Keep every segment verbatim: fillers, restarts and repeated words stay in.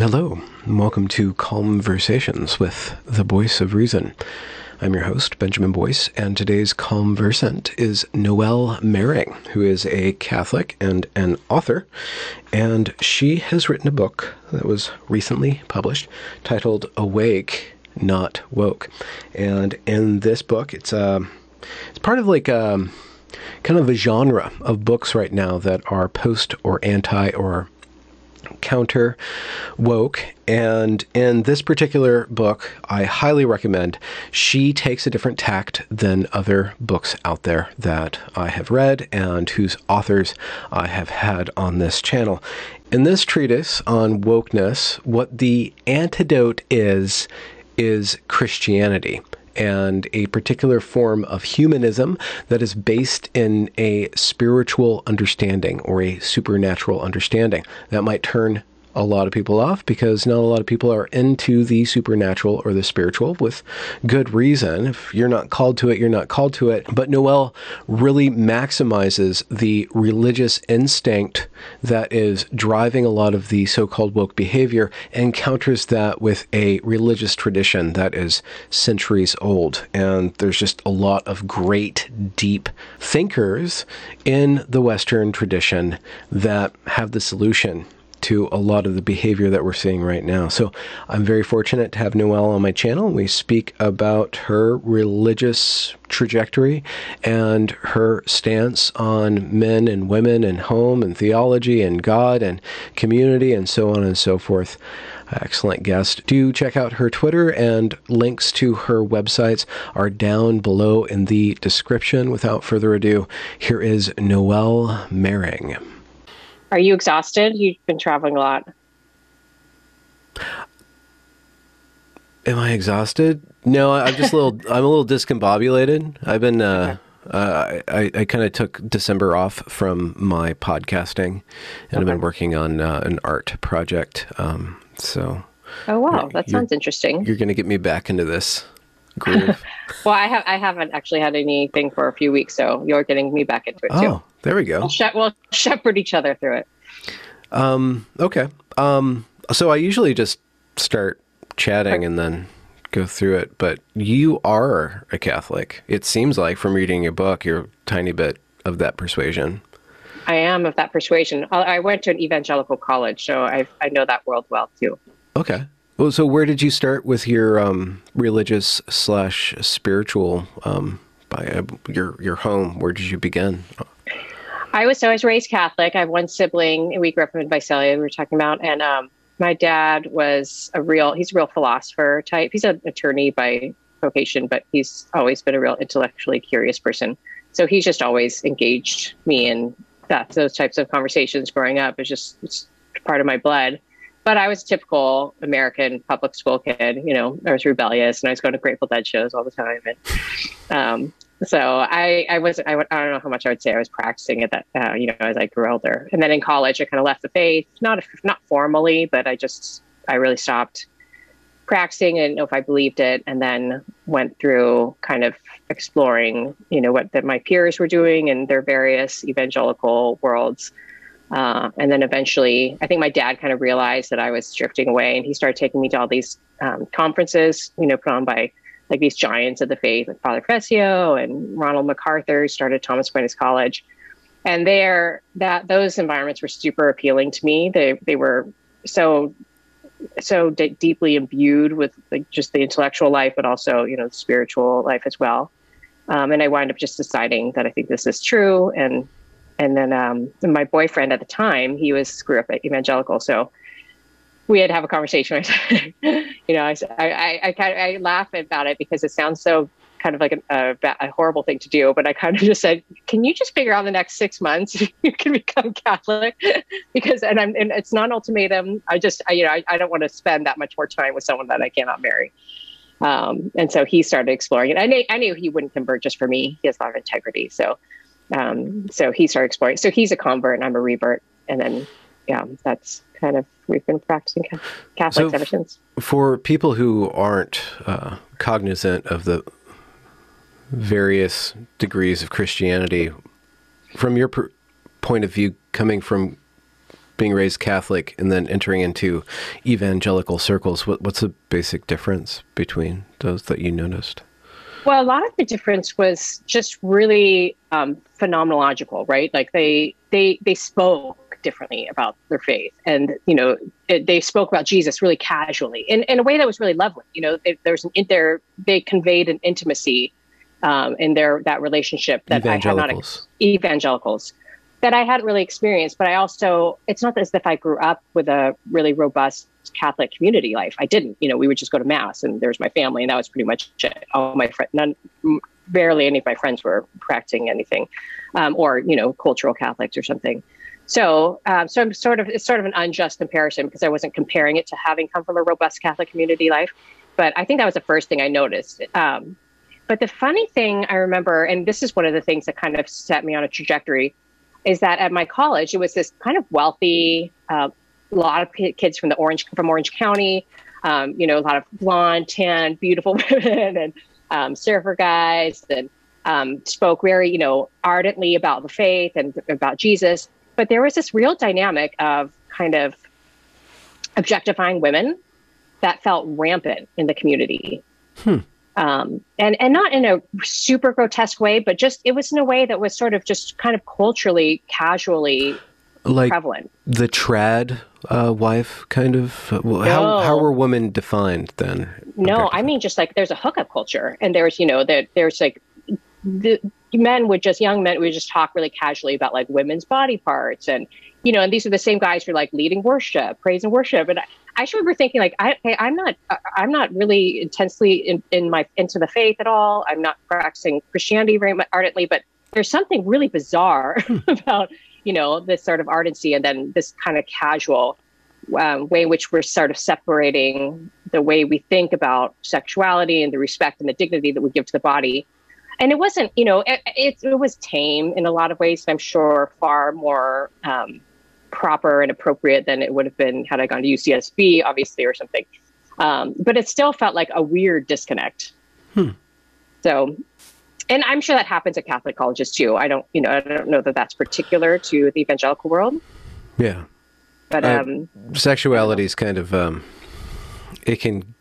Hello, and welcome to Conversations with the Voice of Reason. I'm your host, Benjamin Boyce, and today's conversant is Noelle Mering, who is a Catholic and an author, and she has written a book that was recently published titled Awake, Not Woke. And in this book, it's uh, it's part of like a, kind of a genre of books right now that are post or anti or counter woke. And in this particular book, I highly recommend. She takes a different tact than other books out there that I have read and whose authors I have had on this channel. In this treatise on wokeness, what the antidote is, is Christianity, and a particular form of humanism that is based in a spiritual understanding or a supernatural understanding. That might turn a lot of people off because not a lot of people are into the supernatural or the spiritual, with good reason. If you're not called to it, you're not called to it. But Noelle really maximizes the religious instinct that is driving a lot of the so-called woke behavior and counters that with a religious tradition that is centuries old. And there's just a lot of great, deep thinkers in the Western tradition that have the solution to a lot of the behavior that we're seeing right now. So I'm very fortunate to have Noelle on my channel. We speak about her religious trajectory and her stance on men and women and home and theology and God and community and so on and so forth. Excellent guest. Do check out her Twitter, and links to her websites are down below in the description. Without further ado, here is Noelle Mering. Are you exhausted? You've been traveling a lot. Am I exhausted? No, I'm just a little, I'm a little discombobulated. I've been, uh, okay. uh I, I kind of took December off from my podcasting, and okay. I've been working on uh, an art project. Um, so. Oh, wow. That sounds interesting. You're going to get me back into this groove. Well, I have, I haven't actually had anything for a few weeks, so you're getting me back into it too. Oh, there we go. We'll, she- we'll shepherd each other through it. Um, okay. Um, so I usually just start chatting and then go through it, but you are a Catholic. It seems like, from reading your book, you're a tiny bit of that persuasion. I am of that persuasion. I went to an evangelical college, so I I know that world well too. Okay. Well, so where did you start with your um, religious slash spiritual, um, by uh, your your home? Where did you begin? I was so I was raised Catholic. I have one sibling, and we grew up in Visalia, we were talking about, and um, my dad was a real, he's a real philosopher type. He's an attorney by vocation, but he's always been a real intellectually curious person. So he's just always engaged me in that, those types of conversations growing up. It's just it's part of my blood. But I was a typical American public school kid. You know, I was rebellious and I was going to Grateful Dead shows all the time. And um, so I, I was, I, I don't know how much I would say I was practicing it that, uh, you know, as I grew older. And then in college, I kind of left the faith, not, not formally, but I just, I really stopped practicing. I didn't know if I believed it. And then went through kind of exploring, you know, what that my peers were doing in their various evangelical worlds. Uh, and then eventually, I think my dad kind of realized that I was drifting away, and he started taking me to all these um, conferences, you know, put on by like these giants of the faith, like Father Fessio and Ronald MacArthur, started Thomas Aquinas College. And there, that those environments were super appealing to me. They they were so so d- deeply imbued with like just the intellectual life, but also, you know, the spiritual life as well. Um, and I wound up just deciding that I think this is true. And And then um, my boyfriend at the time, he was grew up evangelical, so we had to have a conversation. you know, I, I, I kind of I laugh about it because it sounds so kind of like a, a, a horrible thing to do. But I kind of just said, "Can you just figure out the next six months if you can become Catholic?" because and I'm and it's not an ultimatum. I just I, you know I, I don't want to spend that much more time with someone that I cannot marry. Um, and so he started exploring it. I knew I knew he wouldn't convert just for me. He has a lot of integrity, so. Um, so he started exploring. So he's a convert and I'm a revert. And then, yeah, that's kind of, we've been practicing Catholics so ever since. For people who aren't uh, cognizant of the various degrees of Christianity, from your per- point of view, coming from being raised Catholic and then entering into evangelical circles, what, what's the basic difference between those that you noticed? Well, a lot of the difference was just really um, phenomenological, right? Like they they they spoke differently about their faith, and you know it, they spoke about Jesus really casually, in, in a way that was really lovely. You know, they, there was an there they conveyed an intimacy um, in their that relationship that I had not evangelicals that I hadn't really experienced. But I also, it's not as if I grew up with a really robust Catholic community life. I didn't. You know, we would just go to mass, and there's my family, and that was pretty much it. All my friends, none, barely any of my friends were practicing anything, um, or you know, cultural Catholics or something. So, um, so I'm sort of it's sort of an unjust comparison because I wasn't comparing it to having come from a robust Catholic community life. But I think that was the first thing I noticed. Um, but the funny thing I remember, and this is one of the things that kind of set me on a trajectory, is that at my college, it was this kind of wealthy, uh, a lot of p- kids from the Orange, from Orange County, um, you know, a lot of blonde, tan, beautiful women and um, surfer guys and um, spoke very, you know, ardently about the faith and about Jesus. But there was this real dynamic of kind of objectifying women that felt rampant in the community. Hmm. Um, and, and not in a super grotesque way, but just, it was in a way that was sort of just kind of culturally, casually like prevalent. The trad uh, wife kind of? How, no. how were women defined then? No, I mean, just like there's a hookup culture, and there's, you know, that there's like the men would just, young men would just talk really casually about like women's body parts. And, you know, and these are the same guys who are like leading worship, praise and worship. And I, I just remember thinking like, I, I'm not, I'm not really intensely in, in my, into the faith at all. I'm not practicing Christianity very much ardently, but there's something really bizarre about, you know, this sort of ardency and then this kind of casual um, way in which we're sort of separating the way we think about sexuality and the respect and the dignity that we give to the body. And it wasn't, you know, it, it, it was tame in a lot of ways. I'm sure far more um, proper and appropriate than it would have been had I gone to U C S B, obviously, or something. Um, but it still felt like a weird disconnect. Hmm. So, and I'm sure that happens at Catholic colleges too. I don't, you know, I don't know that that's particular to the evangelical world. Yeah. But um, uh, sexuality is kind of, um, it can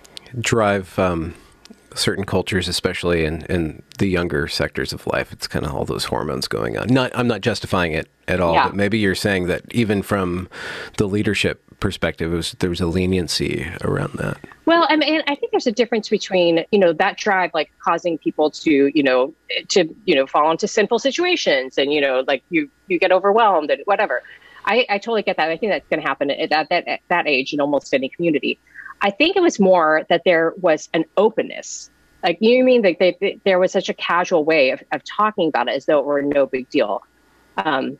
drive um, certain cultures, especially in, in the younger sectors of life. It's kind of all those hormones going on. Not, I'm not justifying it at all, yeah. But maybe you're saying that even from the leadership perspective, it was, there was a leniency around that. Well, I mean, I think there's a difference between, you know, that drive, like causing people to, you know, to, you know, fall into sinful situations and, you know, like you, you get overwhelmed and whatever. I, I totally get that. I think that's going to happen at that, that, at that age in almost any community. I think it was more that there was an openness. Like, you mean that they, they, there was such a casual way of, of talking about it as though it were no big deal. Um,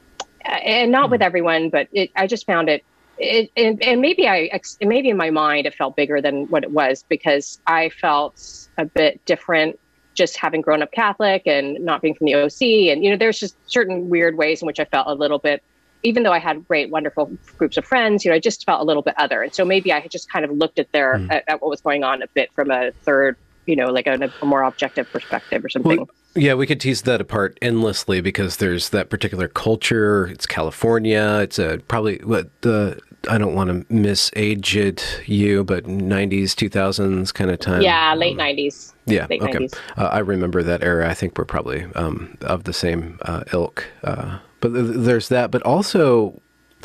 and not with everyone, but it, I just found it, it and, and maybe I, maybe in my mind, it felt bigger than what it was because I felt a bit different just having grown up Catholic and not being from the O C. And, you know, there's just certain weird ways in which I felt a little bit, even though I had great, wonderful groups of friends, you know, I just felt a little bit other. And so maybe I had just kind of looked at their, mm. at, at what was going on a bit from a third, you know, like a, a more objective perspective or something. Well, yeah, we could tease that apart endlessly because there's that particular culture. It's California. It's a probably what the, I don't want to misage it you, but nineties, two thousands kind of time. Yeah, late um, nineties. Yeah, late okay. nineties. Uh, I remember that era. I think we're probably um, of the same uh, ilk. Uh, but th- there's that. But also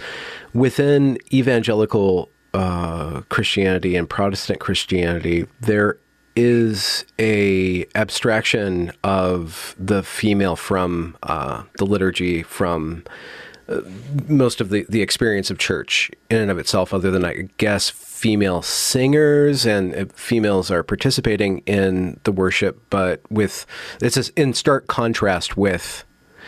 within evangelical uh, Christianity and Protestant Christianity, there is a abstraction of the female from uh, the liturgy, from uh, most of the, the experience of church in and of itself, other than, I guess, female singers, and uh, females are participating in the worship, but with, it's just in stark contrast with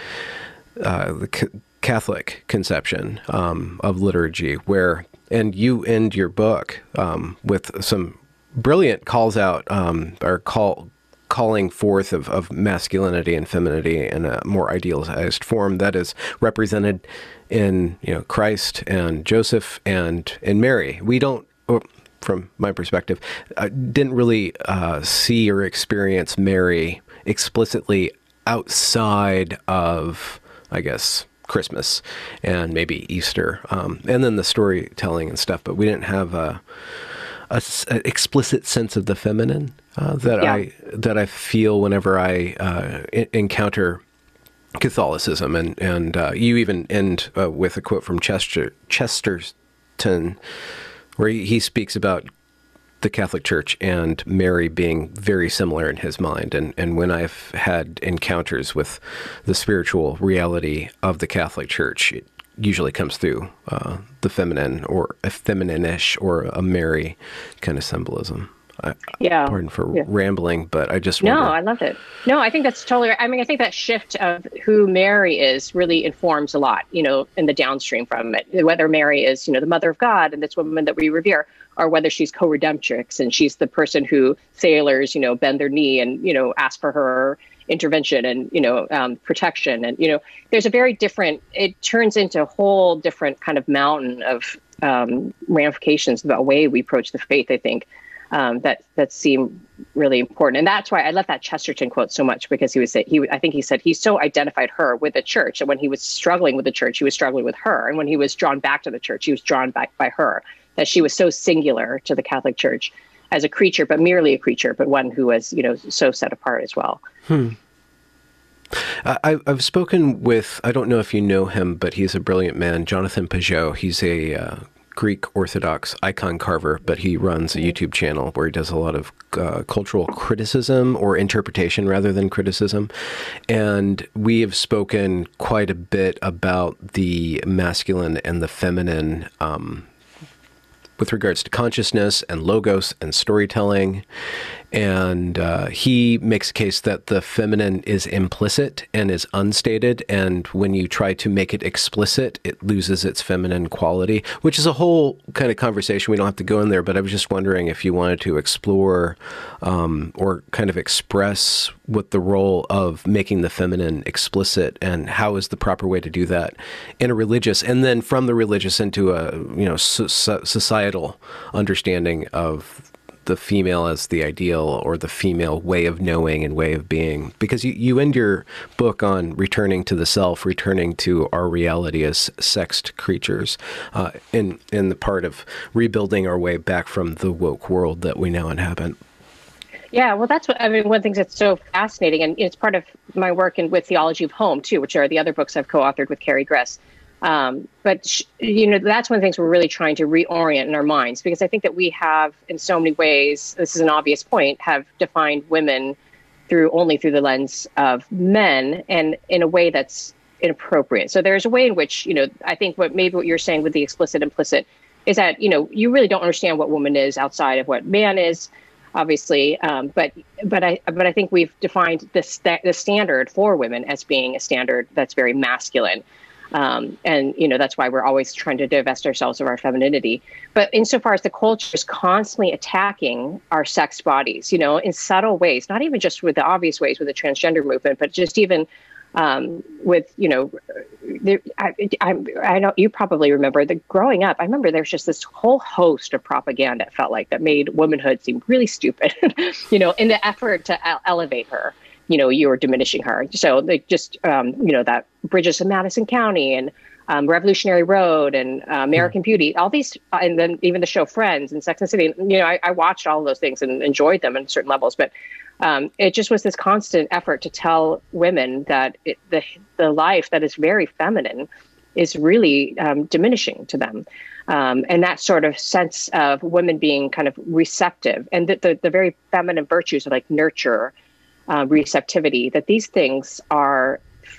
uh, the c- Catholic conception um, of liturgy, where, and you end your book um, with some brilliant calls out, um, or call calling forth of, of masculinity and femininity in a more idealized form that is represented in, you know, Christ and Joseph and and Mary. We don't, from my perspective, uh, didn't really uh, see or experience Mary explicitly outside of, I guess, Christmas and maybe Easter, um, and then the storytelling and stuff. But we didn't have a, a s- a explicit sense of the feminine uh, that Yeah. I that I feel whenever I uh, I- encounter Catholicism. And and uh, you even end uh, with a quote from Chester Chesterton, where he, he speaks about the Catholic Church and Mary being very similar in his mind. And, and when I've had encounters with the spiritual reality of the Catholic Church, it usually comes through uh, the feminine or a feminine-ish or a Mary kind of symbolism. I, Yeah. Pardon for Yeah. rambling, but I just No, wonder. I loved it. No, I think that's totally right. I mean, I think that shift of who Mary is really informs a lot, you know, in the downstream from it. Whether Mary is, you know, the mother of God and this woman that we revere, or whether she's co-redemptrix and she's the person who sailors, you know, bend their knee and, you know, ask for her intervention and, you know, um, protection. And, you know, there's a very different, it turns into a whole different kind of mountain of um, ramifications about the way we approach the faith, I think. Um, that that seem really important, and that's why I love that Chesterton quote so much, because he was he I think he said he so identified her with the church, and when he was struggling with the church, he was struggling with her, and when he was drawn back to the church, he was drawn back by her. That she was so singular to the Catholic Church as a creature, but merely a creature, but one who was, you know, so set apart as well. Hmm. I, I've spoken with, I don't know if you know him, but he's a brilliant man, Jonathan Pageau. He's a uh, Greek Orthodox icon carver, but he runs a YouTube channel where he does a lot of uh, cultural criticism or interpretation rather than criticism. And we have spoken quite a bit about the masculine and the feminine um, with regards to consciousness and logos and storytelling. And uh, he makes a case that the feminine is implicit and is unstated. And when you try to make it explicit, it loses its feminine quality, which is a whole kind of conversation. We don't have to go in there, but I was just wondering if you wanted to explore um, or kind of express what the role of making the feminine explicit and how is the proper way to do that in a religious, and then from the religious into a, you know, so, so societal understanding of the female as the ideal or the female way of knowing and way of being. Because you, you end your book on returning to the self, returning to our reality as sexed creatures, uh, in, in the part of rebuilding our way back from the woke world that we now inhabit. Yeah, well, that's what, I mean, one of the things that's so fascinating, and it's part of my work in with Theology of Home, too, which are the other books I've co-authored with Carrie Gress. Um, but, sh- you know, that's one of the things we're really trying to reorient in our minds, because I think that we have, in so many ways, this is an obvious point, have defined women through only through the lens of men, and in a way that's inappropriate. So there's a way in which, you know, I think what maybe what you're saying with the explicit implicit is that, you know, you really don't understand what woman is outside of what man is, obviously. Um, but but I but I think we've defined the st- the standard for women as being a standard that's very masculine. Um, and, you know, that's why we're always trying to divest ourselves of our femininity. But insofar as the culture is constantly attacking our sex bodies, you know, in subtle ways, not even just with the obvious ways with the transgender movement, but just even um, with, you know, there, I, I, I know you probably remember that growing up, I remember there's just this whole host of propaganda, it felt like, that made womanhood seem really stupid, you know, in the effort to ele- elevate her. You know, you were diminishing her. So they just, um, you know, that Bridges of Madison County and um, Revolutionary Road and uh, American mm. Beauty, all these, uh, and then even the show Friends and Sex and the City. You know, I, I watched all of those things and enjoyed them on certain levels. But um, it just was this constant effort to tell women that it, the the life that is very feminine is really um, diminishing to them. Um, and that sort of sense of women being kind of receptive, and the, the, the very feminine virtues of like nurture, Uh, receptivity, that these things are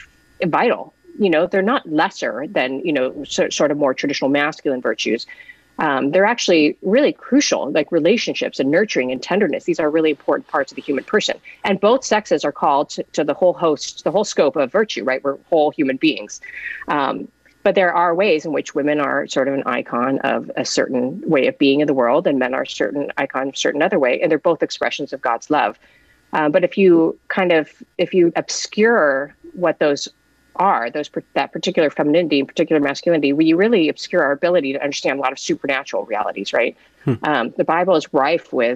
vital. You know, they're not lesser than, you know, so, sort of more traditional masculine virtues. Um, they're actually really crucial, like relationships and nurturing and tenderness. These are really important parts of the human person. And both sexes are called to, to the whole host, the whole scope of virtue, right? We're whole human beings. Um, but there are ways in which women are sort of an icon of a certain way of being in the world, and men are a certain icon of a certain other way. And they're both expressions of God's love. Uh, but if you kind of, if you obscure what those are, those that particular femininity and particular masculinity, we really obscure our ability to understand a lot of supernatural realities, right? Hmm. Um, the Bible is rife with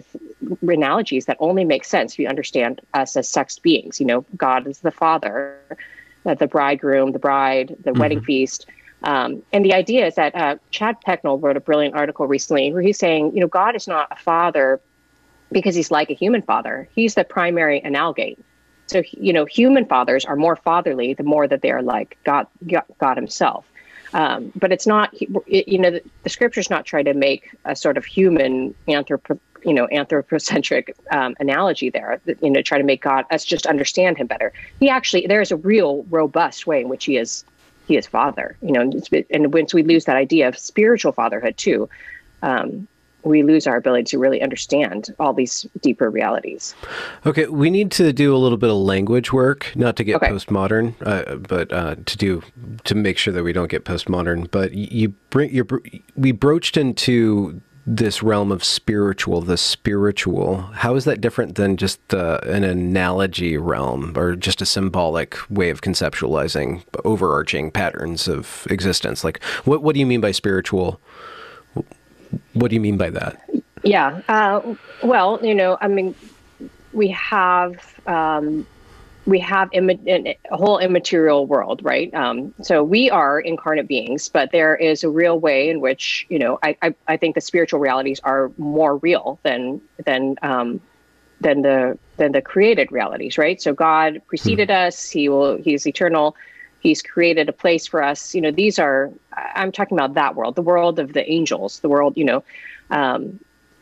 analogies that only make sense if you understand us as sexed beings. You know, God is the Father, uh, the bridegroom, the bride, the mm-hmm. wedding feast. Um, and the idea is that uh, Chad Pecknold wrote a brilliant article recently where he's saying, you know, God is not a father because he's like a human father. He's the primary analogate. So, you know, human fathers are more fatherly the more that they're like God, God himself. Um, but it's not, it, you know, the, the scripture's not trying to make a sort of human anthropo, you know, anthropocentric um, analogy there, you know, try to make God, us just understand him better. He actually, there's a real robust way in which he is, he is father, you know, and, and once we lose that idea of spiritual fatherhood too, um, we lose our ability to really understand all these deeper realities. Okay, we need to do a little bit of language work, not to get okay. postmodern, uh, but uh, to do to make sure that we don't get postmodern. But you bring you we broached into this realm of spiritual, the spiritual. How is that different than just uh, an analogy realm, or just a symbolic way of conceptualizing overarching patterns of existence? Like, what what do you mean by spiritual? What do you mean by that? Yeah. Uh, well, you know, I mean, we have um, we have Im- a whole immaterial world, right? Um, so we are incarnate beings, but there is a real way in which, you know, I I, I think the spiritual realities are more real than than um, than the than the created realities, right? So God preceded hmm. us. He will. He's eternal. He's created a place for us. You know, these are, I'm talking about that world, the world of the angels, the world, you know, um,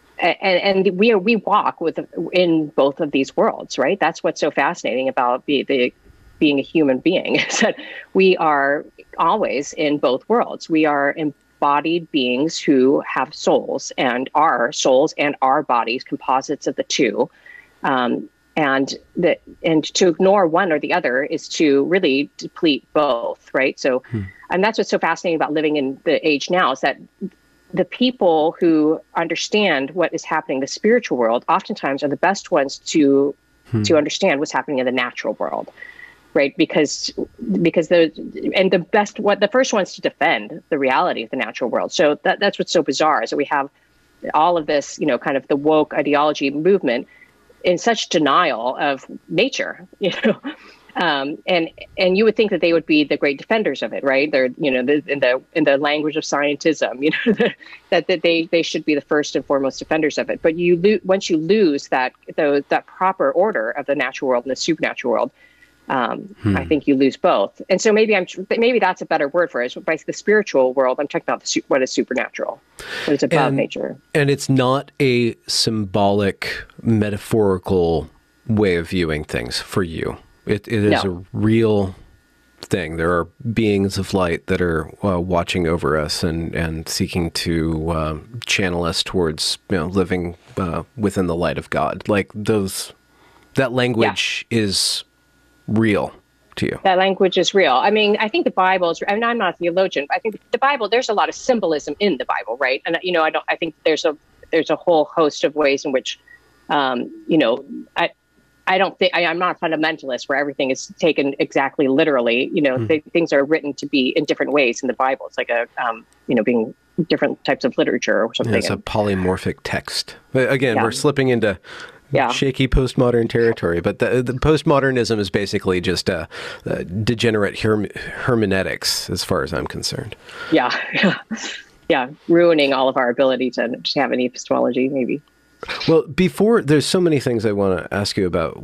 and, and we are, we walk with in both of these worlds, right? That's what's so fascinating about be, the, being a human being, is that we are always in both worlds. We are embodied beings who have souls, and our souls and our bodies, composites of the two. Um, And that, and to ignore one or the other is to really deplete both, right? So, hmm. and that's what's so fascinating about living in the age now, is that the people who understand what is happening in the spiritual world oftentimes are the best ones to hmm. to understand what's happening in the natural world, right? Because because the and the best what the first ones to defend the reality of the natural world. So that that's what's so bizarre, is that we have all of this, you know, kind of the woke ideology movement in such denial of nature, you know, um, and and you would think that they would be the great defenders of it, right? They're, you know, the, in the in the language of scientism, you know, that that they they should be the first and foremost defenders of it. But you lo- once you lose that the, that proper order of the natural world and the supernatural world, um, hmm. I think you lose both. And so maybe I'm maybe that's a better word for it. By the spiritual world, I'm talking about the, what is supernatural, what is above and, nature. And it's not a symbolic, metaphorical way of viewing things for you. It it is no. a real thing. There are beings of light that are uh, watching over us and and seeking to uh, channel us towards, you know, living uh, within the light of God. Like those, that language yeah. is real to you. That language is real. I mean, I think the Bible is, I mean, I'm not a theologian, but I think the Bible, there's a lot of symbolism in the Bible, right? And, you know, I don't, I think there's a, there's a whole host of ways in which, um, you know, I, I don't think, I, I'm not a fundamentalist where everything is taken exactly literally. You know, mm. th- things are written to be in different ways in the Bible. It's like a, um, you know, being different types of literature or something. Yeah, it's a polymorphic text. Again, yeah. we're slipping into Yeah. shaky postmodern territory, but the, the postmodernism is basically just a, a degenerate herm- hermeneutics, as far as I'm concerned. Yeah, yeah, yeah, ruining all of our ability to just have any epistemology, maybe. Well, before, there's so many things I want to ask you about.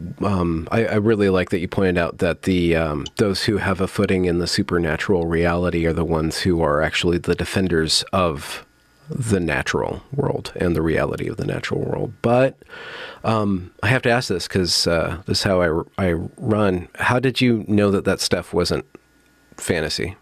Um, I, I really like that you pointed out that the um, those who have a footing in the supernatural reality are the ones who are actually the defenders of the natural world and the reality of the natural world. But um, I have to ask this because uh, this is how I, I run. How did you know that that stuff wasn't fantasy?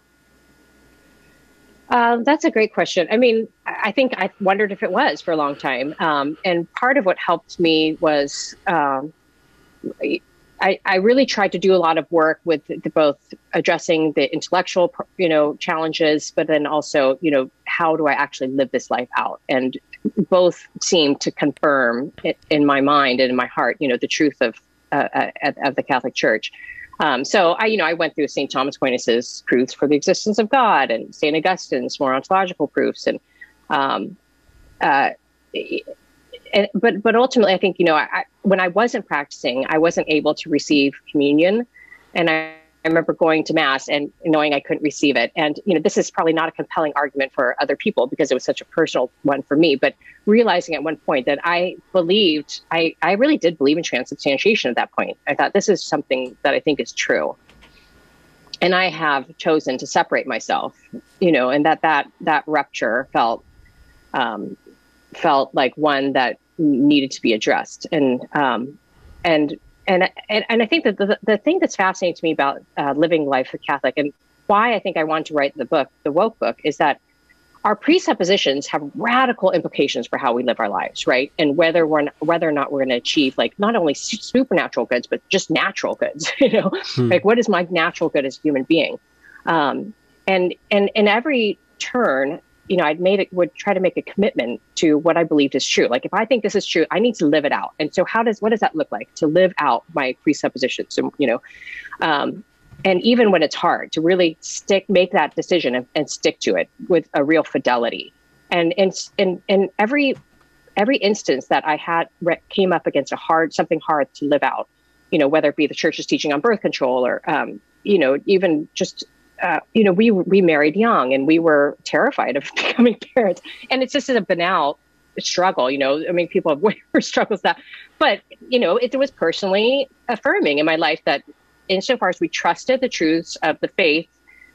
Um, that's a great question. I mean, I think I wondered if it was for a long time. Um, and part of what helped me was um, I, I really tried to do a lot of work with the, both addressing the intellectual, you know, challenges, but then also, you know, how do I actually live this life out? And both seemed to confirm it in my mind and in my heart, you know, the truth of uh, of the Catholic Church. Um, so I, you know, I went through Saint Thomas Aquinas's proofs for the existence of God and Saint Augustine's more ontological proofs, and um, uh, and, but but ultimately, I think, you know, I, when I wasn't practicing, I wasn't able to receive communion, and I I remember going to mass and knowing I couldn't receive it. And, you know, this is probably not a compelling argument for other people because it was such a personal one for me, but realizing at one point that I believed, I, I really did believe in transubstantiation at that point. I thought this is something that I think is true. And I have chosen to separate myself, you know, and that, that, that rupture felt, um, felt like one that needed to be addressed. And, um, and, And, and and I think that the, the thing that's fascinating to me about uh, living life as a Catholic and why I think I wanted to write the book, the Woke Book, is that our presuppositions have radical implications for how we live our lives, right? And whether we're whether or not we're going to achieve like not only supernatural goods, but just natural goods, you know, hmm. like what is my natural good as a human being? Um, and and in every turn, you know, I'd made it, would try to make a commitment to what I believed is true. Like, if I think this is true, I need to live it out. And so how does, what does that look like to live out my presuppositions? And, you know, um, and even when it's hard to really stick, make that decision and, and stick to it with a real fidelity. And, and, and, and every, every instance that I had came up against a hard, something hard to live out, you know, whether it be the church's teaching on birth control or, um, you know, even just, Uh, you know, we we married young and we were terrified of becoming parents. And it's just a banal struggle, you know. I mean, people have way worse struggles than that. But, you know, it was personally affirming in my life that insofar as we trusted the truths of the faith,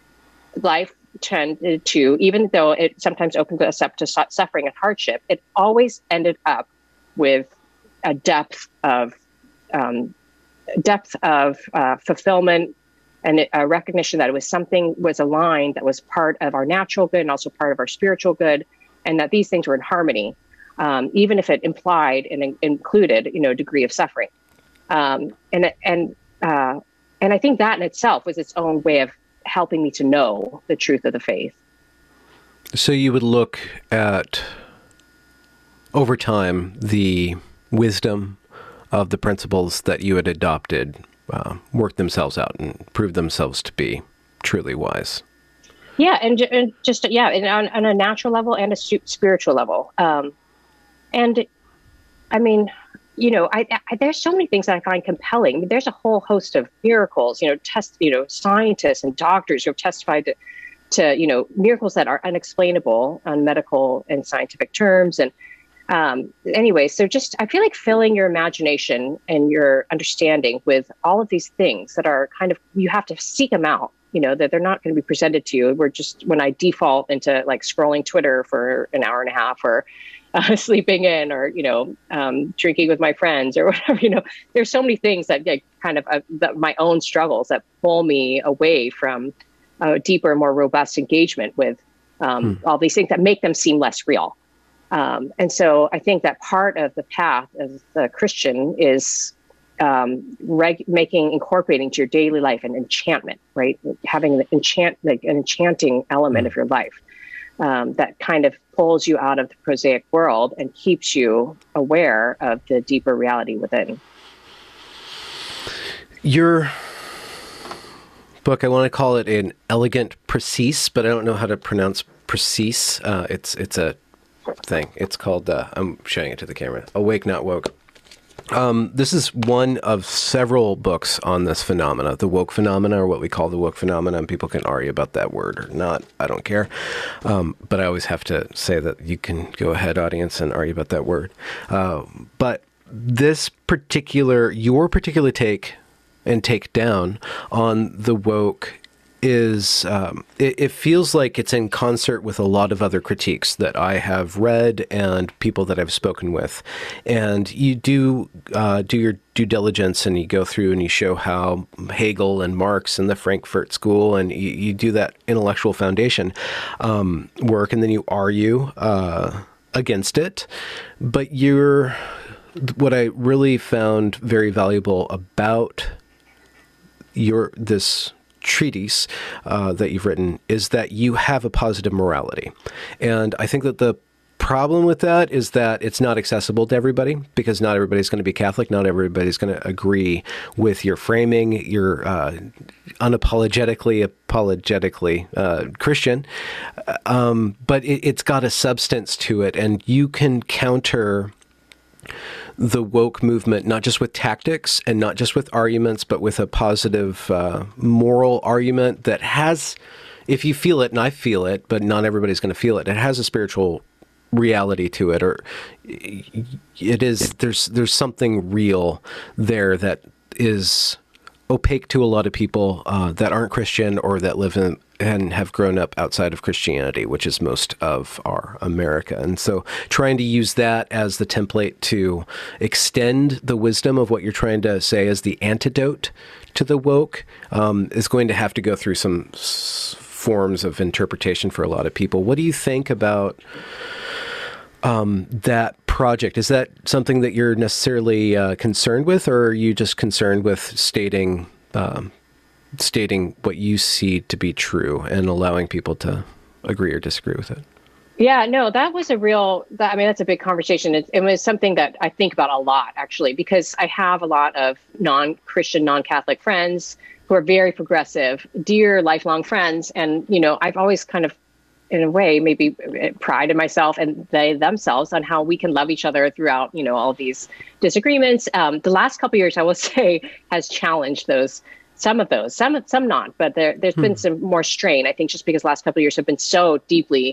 life tended to, even though it sometimes opened us up to suffering and hardship, it always ended up with a depth of, um, depth of uh, fulfillment, and a recognition that it was something was aligned that was part of our natural good and also part of our spiritual good, and that these things were in harmony, um, even if it implied and in- included, you know, a degree of suffering. Um, and and uh, and I think that in itself was its own way of helping me to know the truth of the faith. So you would look at, over time, the wisdom of the principles that you had adopted Uh, work themselves out and prove themselves to be truly wise. Yeah, and, and just yeah, and on, on a natural level and a spiritual level. Um, and I mean, you know, I, I, there's so many things that I find compelling. I mean, there's a whole host of miracles. You know, test. You know, scientists and doctors who have testified to, to you know, miracles that are unexplainable on medical and scientific terms. And Um, anyway, so just, I feel like filling your imagination and your understanding with all of these things that are kind of, you have to seek them out, you know, that they're not going to be presented to you. We're just, when I default into like scrolling Twitter for an hour and a half or uh, sleeping in or, you know, um, drinking with my friends or whatever, you know, there's so many things that get kind of uh, that my own struggles that pull me away from a deeper, more robust engagement with um, hmm. all these things that make them seem less real. Um, and so I think that part of the path of the Christian is um, reg- making, incorporating to your daily life an enchantment, right? Having the enchant, like an enchanting element mm. of your life um, that kind of pulls you out of the prosaic world and keeps you aware of the deeper reality within. Your book, I want to call it an elegant précis, but I don't know how to pronounce précis. Uh, it's it's a thing. It's called, uh, I'm showing it to the camera, Awake Not Woke. Um, this is one of several books on this phenomena, the woke phenomena, or what we call the woke phenomena, and people can argue about that word or not. I don't care. Um, but I always have to say that you can go ahead, audience, and argue about that word. Uh, but this particular, your particular take and take down on the woke is um, it, it feels like it's in concert with a lot of other critiques that I have read and people that I've spoken with. And you do uh, do your due diligence and you go through and you show how Hegel and Marx and the Frankfurt School, and you, you do that intellectual foundation um, work, and then you argue uh, against it. But you're, what I really found very valuable about your this treatise uh, that you've written is that you have a positive morality. And I think that the problem with that is that it's not accessible to everybody, because not everybody's going to be Catholic. Not everybody's going to agree with your framing. You're uh, unapologetically, apologetically uh, Christian. Um, but it, it's got a substance to it, and you can counter the woke movement, not just with tactics and not just with arguments, but with a positive uh, moral argument that has, if you feel it, and I feel it, but not everybody's going to feel it, it has a spiritual reality to it, or it is, there's, there's something real there that is opaque to a lot of people uh, that aren't Christian or that live in and have grown up outside of Christianity, which is most of our America. And so trying to use that as the template to extend the wisdom of what you're trying to say as the antidote to the woke um, is going to have to go through some s- forms of interpretation for a lot of people. What do you think about um, that project? Is that something that you're necessarily uh, concerned with, or are you just concerned with stating um, stating what you see to be true and allowing people to agree or disagree with it? Yeah, no, that was a real, that, I mean, that's a big conversation. It, it was something that I think about a lot, actually, because I have a lot of non-Christian, non-Catholic friends who are very progressive, dear lifelong friends. And, you know, I've always kind of, in a way, maybe prided myself and they themselves on how we can love each other throughout, you know, all these disagreements. Um, the last couple of years, I will say, has challenged those, some of those, some some not, but there, there's hmm. been some more strain, I think, just because the last couple of years have been so deeply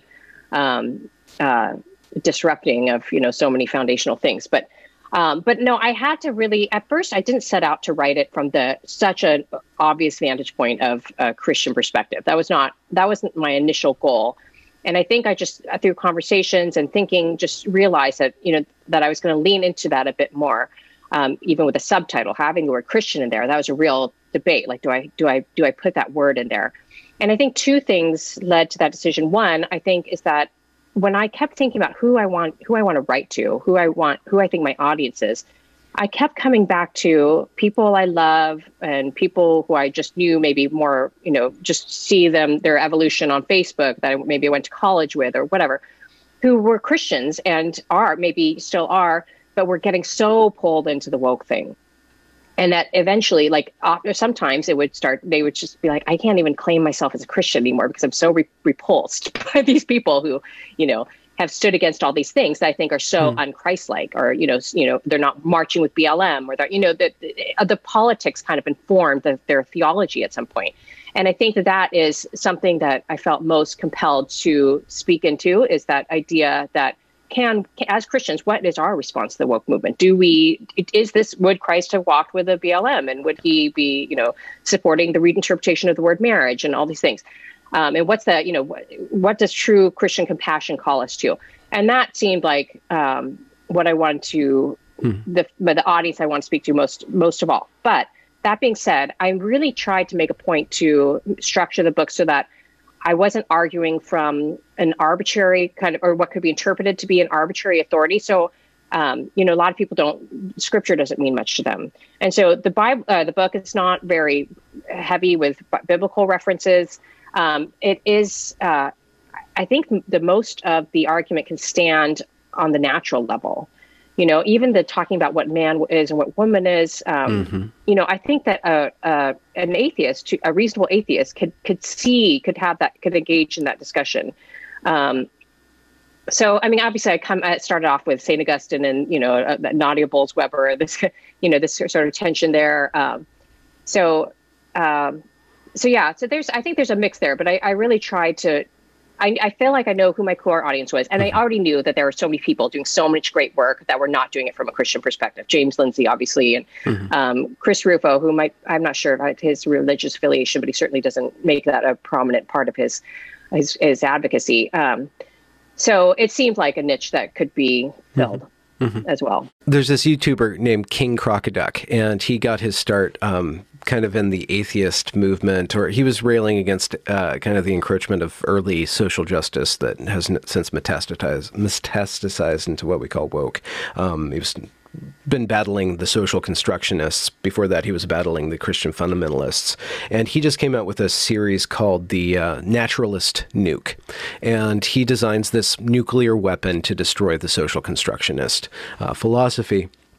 um, uh, disrupting of, you know, so many foundational things. But um, but no, I had to really, at first, I didn't set out to write it from the such an obvious vantage point of a Christian perspective. That was not, that wasn't my initial goal. And I think I just, through conversations and thinking, just realized that, you know, that I was going to lean into that a bit more, um, even with a subtitle, having the word Christian in there. That was a real debate. Like, do I, do I, do I put that word in there? And I think two things led to that decision. One, I think, is that when I kept thinking about who I want, who I want to write to, who I want, who I think my audience is, I kept coming back to people I love and people who I just knew maybe more, you know, just see them, their evolution on Facebook that I maybe I went to college with or whatever, who were Christians and are, maybe still are, but were getting so pulled into the woke thing. And that eventually, like, after, sometimes it would start, they would just be like, I can't even claim myself as a Christian anymore because I'm so re- repulsed by these people who, you know, have stood against all these things that I think are so mm. un-Christ-like, or, you know, you know, they're not marching with B L M, or they're, you know, the, the, the politics kind of informed the, their theology at some point. And I think that that is something that I felt most compelled to speak into, is that idea that can, as Christians, what is our response to the woke movement? Do we, is this, would Christ have walked with a B L M, and would he be, you know, supporting the reinterpretation of the word marriage and all these things? Um, and what's that, you know, what, what does true Christian compassion call us to? And that seemed like um, what I wanted to, hmm. the the audience I want to speak to most, most of all. But that being said, I really tried to make a point to structure the book so that I wasn't arguing from an arbitrary kind of, or what could be interpreted to be an arbitrary authority. So, um, you know, a lot of people don't, scripture doesn't mean much to them. And so the Bible, uh, the book is not very heavy with biblical references. Um, it is, uh, I think the most of the argument can stand on the natural level. You know, even the talking about what man is and what woman is, um, mm-hmm. you know, I think that uh, uh, an atheist, a reasonable atheist could could see, could have that, could engage in that discussion. Um, so, I mean, obviously I come, I started off with Saint Augustine and, you know, uh, Nadia Bolz-Weber, this, you know, this sort of tension there. Um, so, um, So, yeah, so there's, I think there's a mix there, but I, I really tried to, I, I feel like I know who my core audience was. And mm-hmm. I already knew that there were so many people doing so much great work that were not doing it from a Christian perspective. James Lindsay, obviously, and mm-hmm. um, Chris Rufo, who might, I'm not sure about his religious affiliation, but he certainly doesn't make that a prominent part of his, his, his advocacy. Um, so it seemed like a niche that could be filled. Mm-hmm. Mm-hmm. as well. There's this YouTuber named King Crocoduck, and he got his start um, kind of in the atheist movement, or he was railing against uh, kind of the encroachment of early social justice that has since metastasized, metastasized into what we call woke. Um, he was been battling the social constructionists. Before that, he was battling the Christian fundamentalists. And he just came out with a series called the uh, Naturalist Nuke. And he designs this nuclear weapon to destroy the social constructionist uh, philosophy.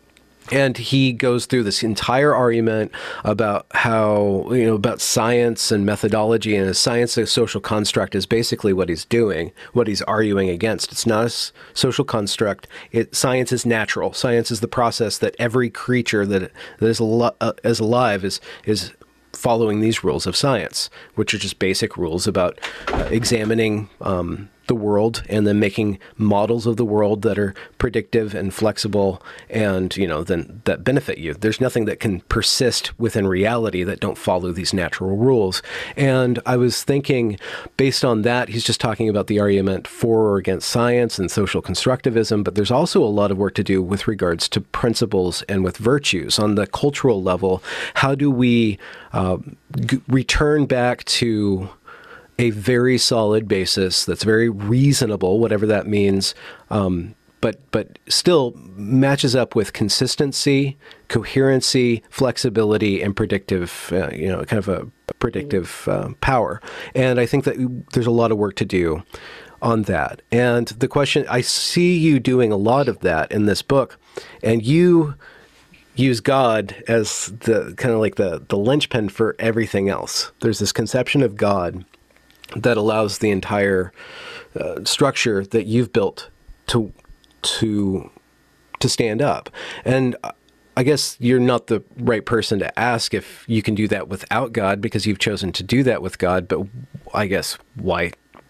And he goes through this entire argument about how, you know, about science and methodology, and a science as social construct is basically what he's doing, what he's arguing against. It's not a s- social construct. It, science is natural. Science is the process that every creature that, that is, al- uh, is alive is is following these rules of science, which are just basic rules about uh, examining um, the world and then making models of the world that are predictive and flexible and, you know, then that benefit you. There's nothing that can persist within reality that don't follow these natural rules. And I was thinking, based on that, he's just talking about the argument for or against science and social constructivism, but there's also a lot of work to do with regards to principles and with virtues. On the cultural level, how do we uh, g- return back to a very solid basis that's very reasonable, whatever that means, um, but but still matches up with consistency, coherency, flexibility, and predictive, uh, you know, kind of a predictive uh, power. And I think that there's a lot of work to do on that. And the question, I see you doing a lot of that in this book, and you use God as the kind of like the, the linchpin for everything else. There's this conception of God that allows the entire uh, structure that you've built to to to stand up. And I guess you're not the right person to ask if you can do that without God, because you've chosen to do that with God. But I guess why?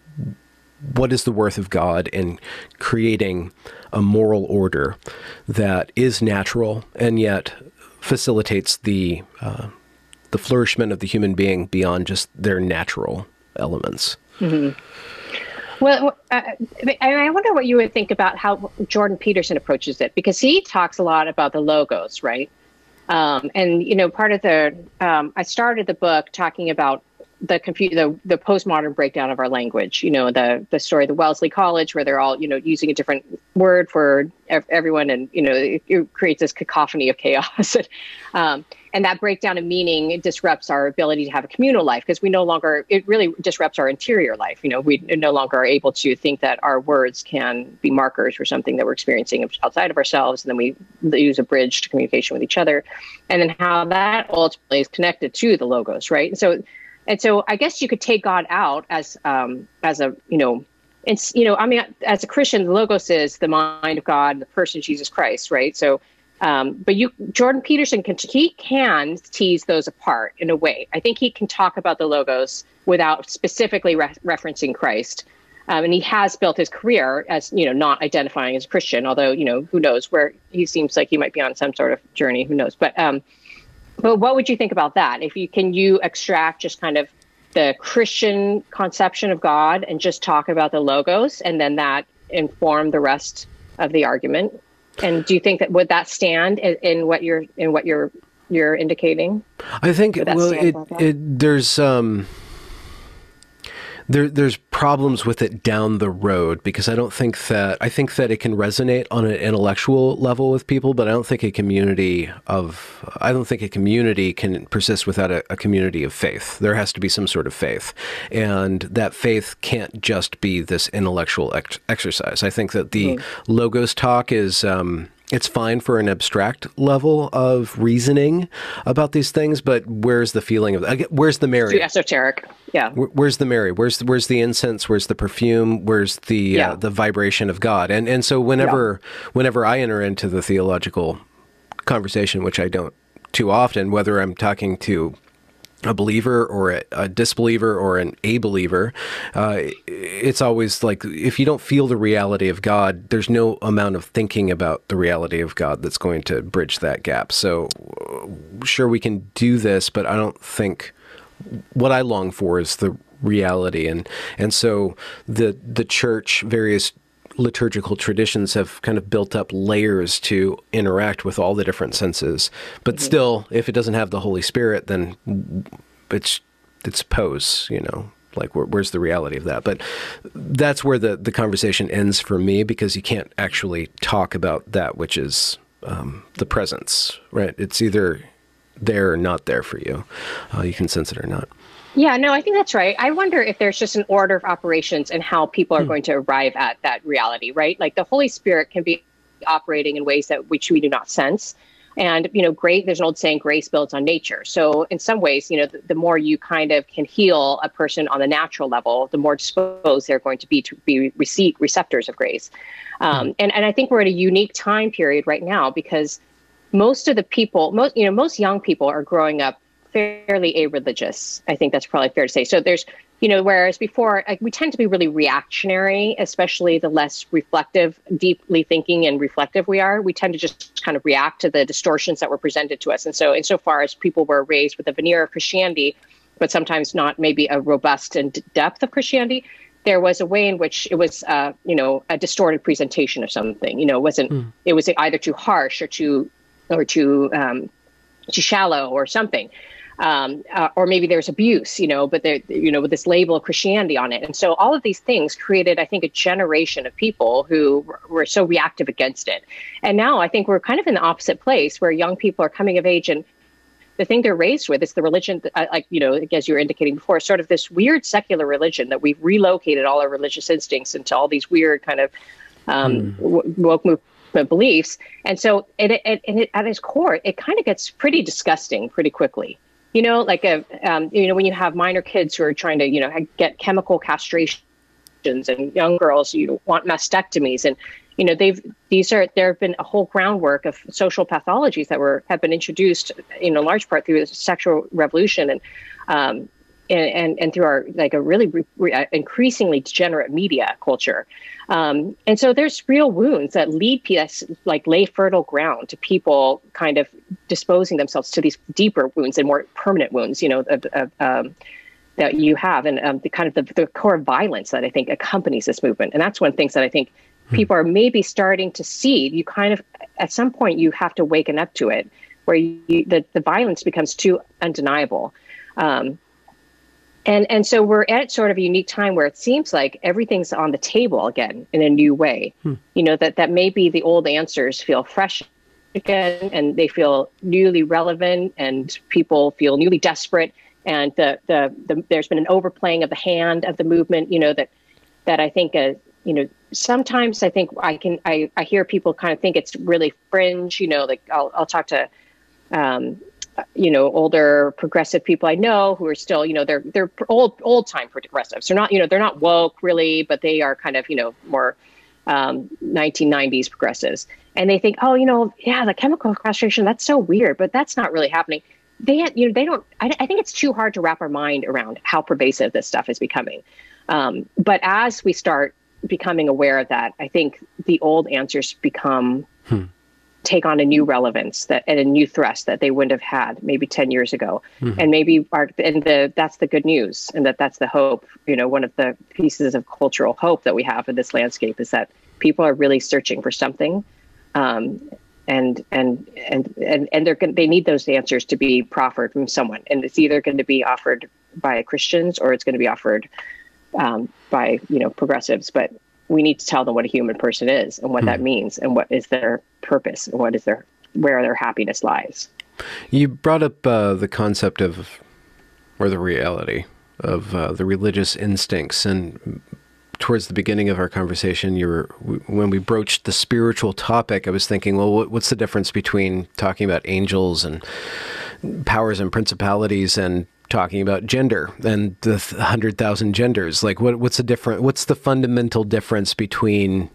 What is the worth of God in creating a moral order that is natural and yet facilitates the uh, the flourishment of the human being beyond just their natural elements? Mm-hmm. Well, uh, I wonder what you would think about how Jordan Peterson approaches it, because he talks a lot about the logos, right? Um, and, you know, part of the, um, I started the book talking about the, compu- the the postmodern breakdown of our language, you know, the the story of the Wellesley College, where they're all, you know, using a different word for ev- everyone. And, you know, it, it creates this cacophony of chaos. um, and that breakdown of meaning disrupts our ability to have a communal life, because we no longer, it really disrupts our interior life. You know, we no longer are able to think that our words can be markers for something that we're experiencing outside of ourselves. And then we use a bridge to communication with each other. And then how that ultimately is connected to the logos, right? And so And so I guess you could take God out as um, as a, you know, it's, you know, I mean, as a Christian, the logos is the mind of God, the person Jesus Christ, right? So, um, but you, Jordan Peterson, can, he can tease those apart in a way. I think he can talk about the logos without specifically re- referencing Christ. Um, and he has built his career as, you know, not identifying as a Christian, although, you know, who knows where he seems like he might be on some sort of journey, who knows. But um But what would you think about that? If you can you extract just kind of the Christian conception of God and just talk about the logos, and then that inform the rest of the argument? And do you think that would that stand in, in what you're in what you're you're indicating? I think well, it, it there's um. There, there's problems with it down the road, because I don't think that, I think that it can resonate on an intellectual level with people, but I don't think a community of, I don't think a community can persist without a, a community of faith. There has to be some sort of faith. And that faith can't just be this intellectual ex- exercise. I think that the mm-hmm. logos talk is, um, it's fine for an abstract level of reasoning about these things, but where's the feeling of, where's the Mary? Too esoteric. Yeah. Where, where's the Mary? Where's the, where's the incense? Where's the perfume? Where's the yeah. uh, the vibration of God? And and so whenever yeah. whenever I enter into the theological conversation, which I don't too often, whether I'm talking to a believer or a, a disbeliever or an a believer, uh, it's always like, if you don't feel the reality of God, there's no amount of thinking about the reality of God that's going to bridge that gap. So sure, we can do this, but I don't think what I long for is the reality. And and so the the church, various liturgical traditions have kind of built up layers to interact with all the different senses. But mm-hmm. still, if it doesn't have the Holy Spirit, then it's it's pose, you know, like where, where's the reality of that? But that's where the, the conversation ends for me, because you can't actually talk about that, which is um, the presence, right? It's either there or not there for you. Uh, you can sense it or not. Yeah, no, I think that's right. I wonder if there's just an order of operations and how people are hmm. going to arrive at that reality, right? Like the Holy Spirit can be operating in ways that which we do not sense. And, you know, great, there's an old saying, grace builds on nature. So in some ways, you know, the, the more you kind of can heal a person on the natural level, the more disposed they're going to be to be receive, receptors of grace. Um, mm. and, and I think we're at a unique time period right now because most of the people, most, you know, most young people are growing up fairly a-religious. I think that's probably fair to say. So there's, you know, whereas before, like, we tend to be really reactionary, especially the less reflective, deeply thinking and reflective we are. We tend to just kind of react to the distortions that were presented to us. And so insofar as people were raised with a veneer of Christianity, but sometimes not maybe a robust and depth of Christianity, there was a way in which it was, uh, you know, a distorted presentation of something. You know, it wasn't, mm. it was either too harsh or too, or too, um, too shallow or something. Um, uh, or maybe there's abuse, you know, but there, you know, with this label of Christianity on it. And so all of these things created, I think, a generation of people who were so reactive against it. And now I think we're kind of in the opposite place where young people are coming of age and the thing they're raised with is the religion, that, like, you know, as you were indicating before, sort of this weird secular religion that we've relocated all our religious instincts into all these weird kind of um, mm. woke movement beliefs. And so it, it, it, at its core, it kind of gets pretty disgusting pretty quickly. You know, like, a, um, you know, when you have minor kids who are trying to, you know, get chemical castrations and young girls who want mastectomies. And, you know, they've these are there have been a whole groundwork of social pathologies that were have been introduced in a large part through the sexual revolution and um, and, and, and through our like a really re, re, increasingly degenerate media culture. Um, and so there's real wounds that lead us, like lay fertile ground to people kind of disposing themselves to these deeper wounds and more permanent wounds, you know, of, of, um, that you have and um, the kind of the, the core violence that I think accompanies this movement. And that's one of the things that I think hmm. people are maybe starting to see. You kind of, at some point, you have to waken up to it where you, the, the violence becomes too undeniable. Um, And and so we're at sort of a unique time where it seems like everything's on the table again in a new way. Hmm. You know, that, that maybe the old answers feel fresh again and they feel newly relevant and people feel newly desperate. And the, the, the there's been an overplaying of the hand of the movement, you know, that that I think, uh, you know, sometimes I think I can I, I hear people kind of think it's really fringe, you know, like I'll, I'll talk to um you know, older progressive people I know who are still, you know, they're they're old old time progressives. They're not, you know, they're not woke really, but they are kind of, you know, more um, nineteen nineties progressives. And they think, oh, you know, yeah, the chemical castration, that's so weird, but that's not really happening. They, you know, they don't. I, I think it's too hard to wrap our mind around how pervasive this stuff is becoming. Um, but as we start becoming aware of that, I think the old answers become. Hmm. take on a new relevance that and a new thrust that they wouldn't have had maybe ten years ago. Mm-hmm. And maybe our, and the, that's the good news. And that that's the hope, you know, one of the pieces of cultural hope that we have in this landscape is that people are really searching for something. Um, and, and, and, and, and they're going they need those answers to be proffered from someone. And it's either going to be offered by Christians or it's going to be offered um, by, you know, progressives, but we need to tell them what a human person is and what hmm. that means and what is their purpose and what is their, where their happiness lies. You brought up uh, the concept of, or the reality of uh, the religious instincts. And towards the beginning of our conversation, you were, when we broached the spiritual topic, I was thinking, well, what's the difference between talking about angels and powers and principalities and talking about gender and the one hundred thousand genders? Like, what what's the different? What's the fundamental difference between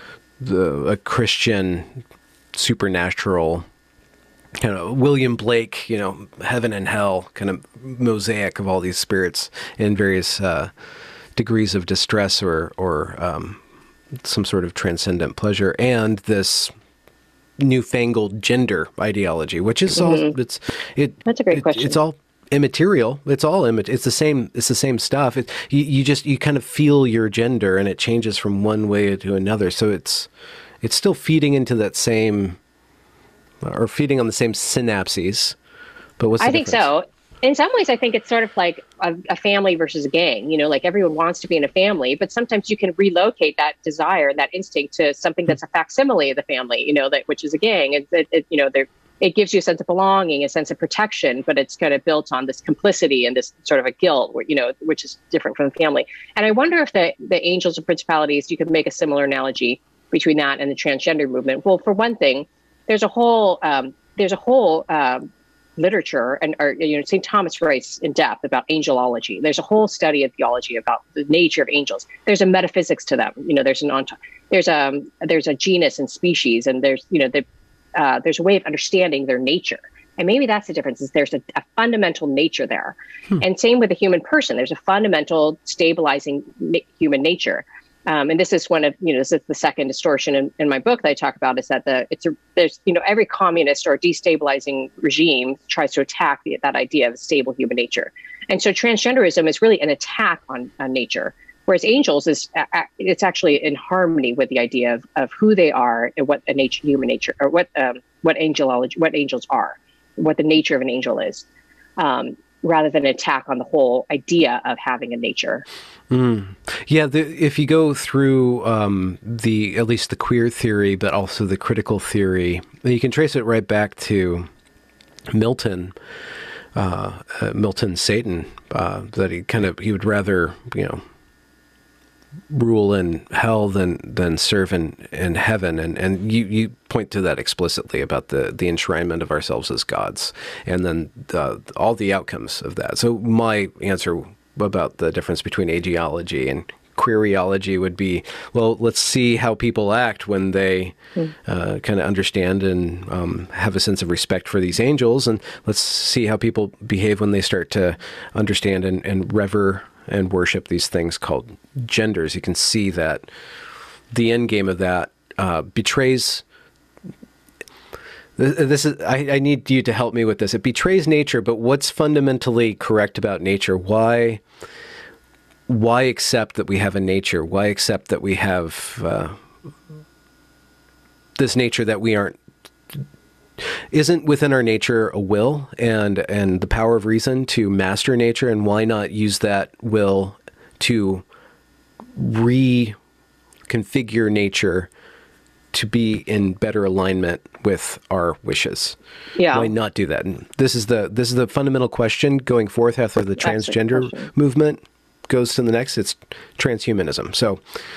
the a Christian supernatural kind of William Blake, you know, heaven and hell kind of mosaic of all these spirits in various uh, degrees of distress or or um, some sort of transcendent pleasure, and this newfangled gender ideology, which is mm-hmm. all it's it. That's a great it, question. It's all immaterial. It's all immat- It's the same. It's the same stuff. It, you, you just you kind of feel your gender, and it changes from one way to another. So it's it's still feeding into that same, or feeding on the same synapses. But what's the I think difference? so. In some ways, I think it's sort of like a, a family versus a gang. You know, like everyone wants to be in a family, but sometimes you can relocate that desire, that instinct, to something that's a facsimile of the family. You know, that which is a gang. It, it, it you know, they're. It gives you a sense of belonging, a sense of protection, but it's kind of built on this complicity and this sort of a guilt, you know, which is different from the family. And I wonder if the, the angels and principalities, you could make a similar analogy between that and the transgender movement. Well, for one thing, there's a whole um, there's a whole um, literature, and or, you know, Saint Thomas writes in depth about angelology. There's a whole study of theology about the nature of angels. There's a metaphysics to them. You know, there's an ont- there's a there's a genus and species, and there's you know the, uh, there's a way of understanding their nature. And maybe that's the difference, is there's a, a fundamental nature there. Hmm. And same with the human person. There's a fundamental stabilizing na- human nature. Um, and this is one of, you know, this is the second distortion in, in my book that I talk about, is that the it's a, there's, you know, every communist or destabilizing regime tries to attack the, that idea of stable human nature. And so transgenderism is really an attack on, on nature, whereas angels is, uh, it's actually in harmony with the idea of, of who they are and what a nature, human nature, or what, um, what angelology, what angels are, what the nature of an angel is, um, rather than an attack on the whole idea of having a nature. Mm. Yeah, the, if you go through um, the at least the queer theory, but also the critical theory, you can trace it right back to Milton, uh, uh, Milton's Satan, uh, that he kind of he would rather you know rule in hell than than serve in, in heaven, and and you, you point to that explicitly about the the enshrinement of ourselves as gods, and then the, all the outcomes of that. So my answer about the difference between ageology and queerology would be, well, let's see how people act when they mm. uh, kind of understand and um, have a sense of respect for these angels, and let's see how people behave when they start to understand and, and rever and worship these things called genders. You can see that the end game of that uh, betrays. This is. I, I need you to help me with this. It betrays nature, but what's fundamentally correct about nature? Why? Why accept that we have a nature? Why accept that we have uh, this nature that we aren't? Isn't within our nature a will and and the power of reason to master nature, and why not use that will to reconfigure nature to be in better alignment with our wishes? Yeah. Why not do that? And this is the this is the fundamental question going forth after the transgender movement goes to the next. It's transhumanism. So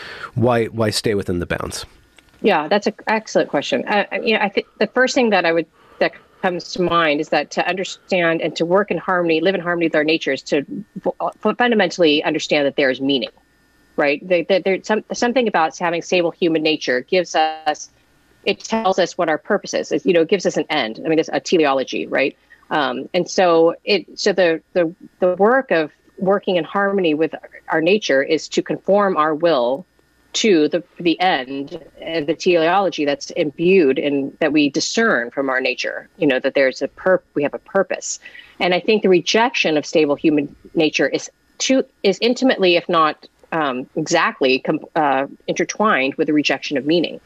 why why stay within the bounds? Yeah, that's an excellent question. Uh, you know, I think the first thing that I would that comes to mind is that to understand and to work in harmony, live in harmony with our nature, is to fundamentally understand that there is meaning, right? That there's some, something about having stable human nature gives us, it tells us what our purpose is. It, you know, it gives us an end. I mean, it's a teleology, right? Um, and so it so the the the work of working in harmony with our nature is to conform our will to the the end, uh, the teleology that's imbued in that we discern from our nature. You know, that there's a pur- we have a purpose, and I think the rejection of stable human nature is too is intimately, if not um, exactly, com- uh, intertwined with the rejection of meaning.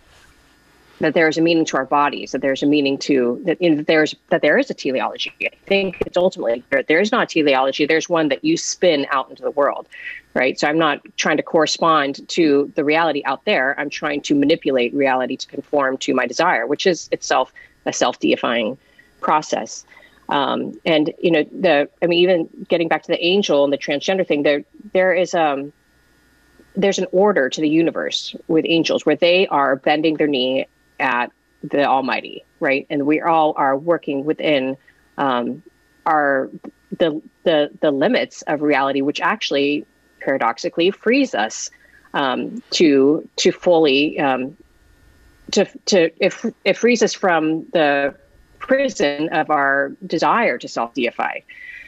That there is a meaning to our bodies, that there's a meaning to that, you know, that there's that there is a teleology. I think it's ultimately there, there is not a teleology. There's one that you spin out into the world, right? So I'm not trying to correspond to the reality out there. I'm trying to manipulate reality to conform to my desire, which is itself a self-deifying process. Um, and you know, the I mean, even getting back to the angel and the transgender thing, there there is um there's an order to the universe with angels where they are bending their knee at the Almighty, right? And we all are working within um, our the the the limits of reality, which actually paradoxically frees us um, to to fully um, to to if it, it frees us from the prison of our desire to self-deify,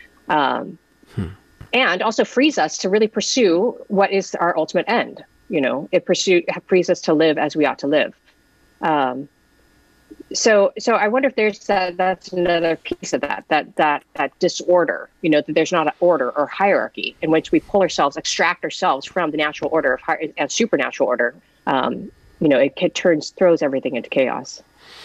um, hmm. and also frees us to really pursue what is our ultimate end. You know, it pursue frees us to live as we ought to live. Um, so, so I wonder if there's that, that's another piece of that, that, that, that disorder, you know, that there's not an order or hierarchy in which we pull ourselves, extract ourselves from the natural order of hi- and supernatural order. Um, you know, it, it turns, throws everything into chaos.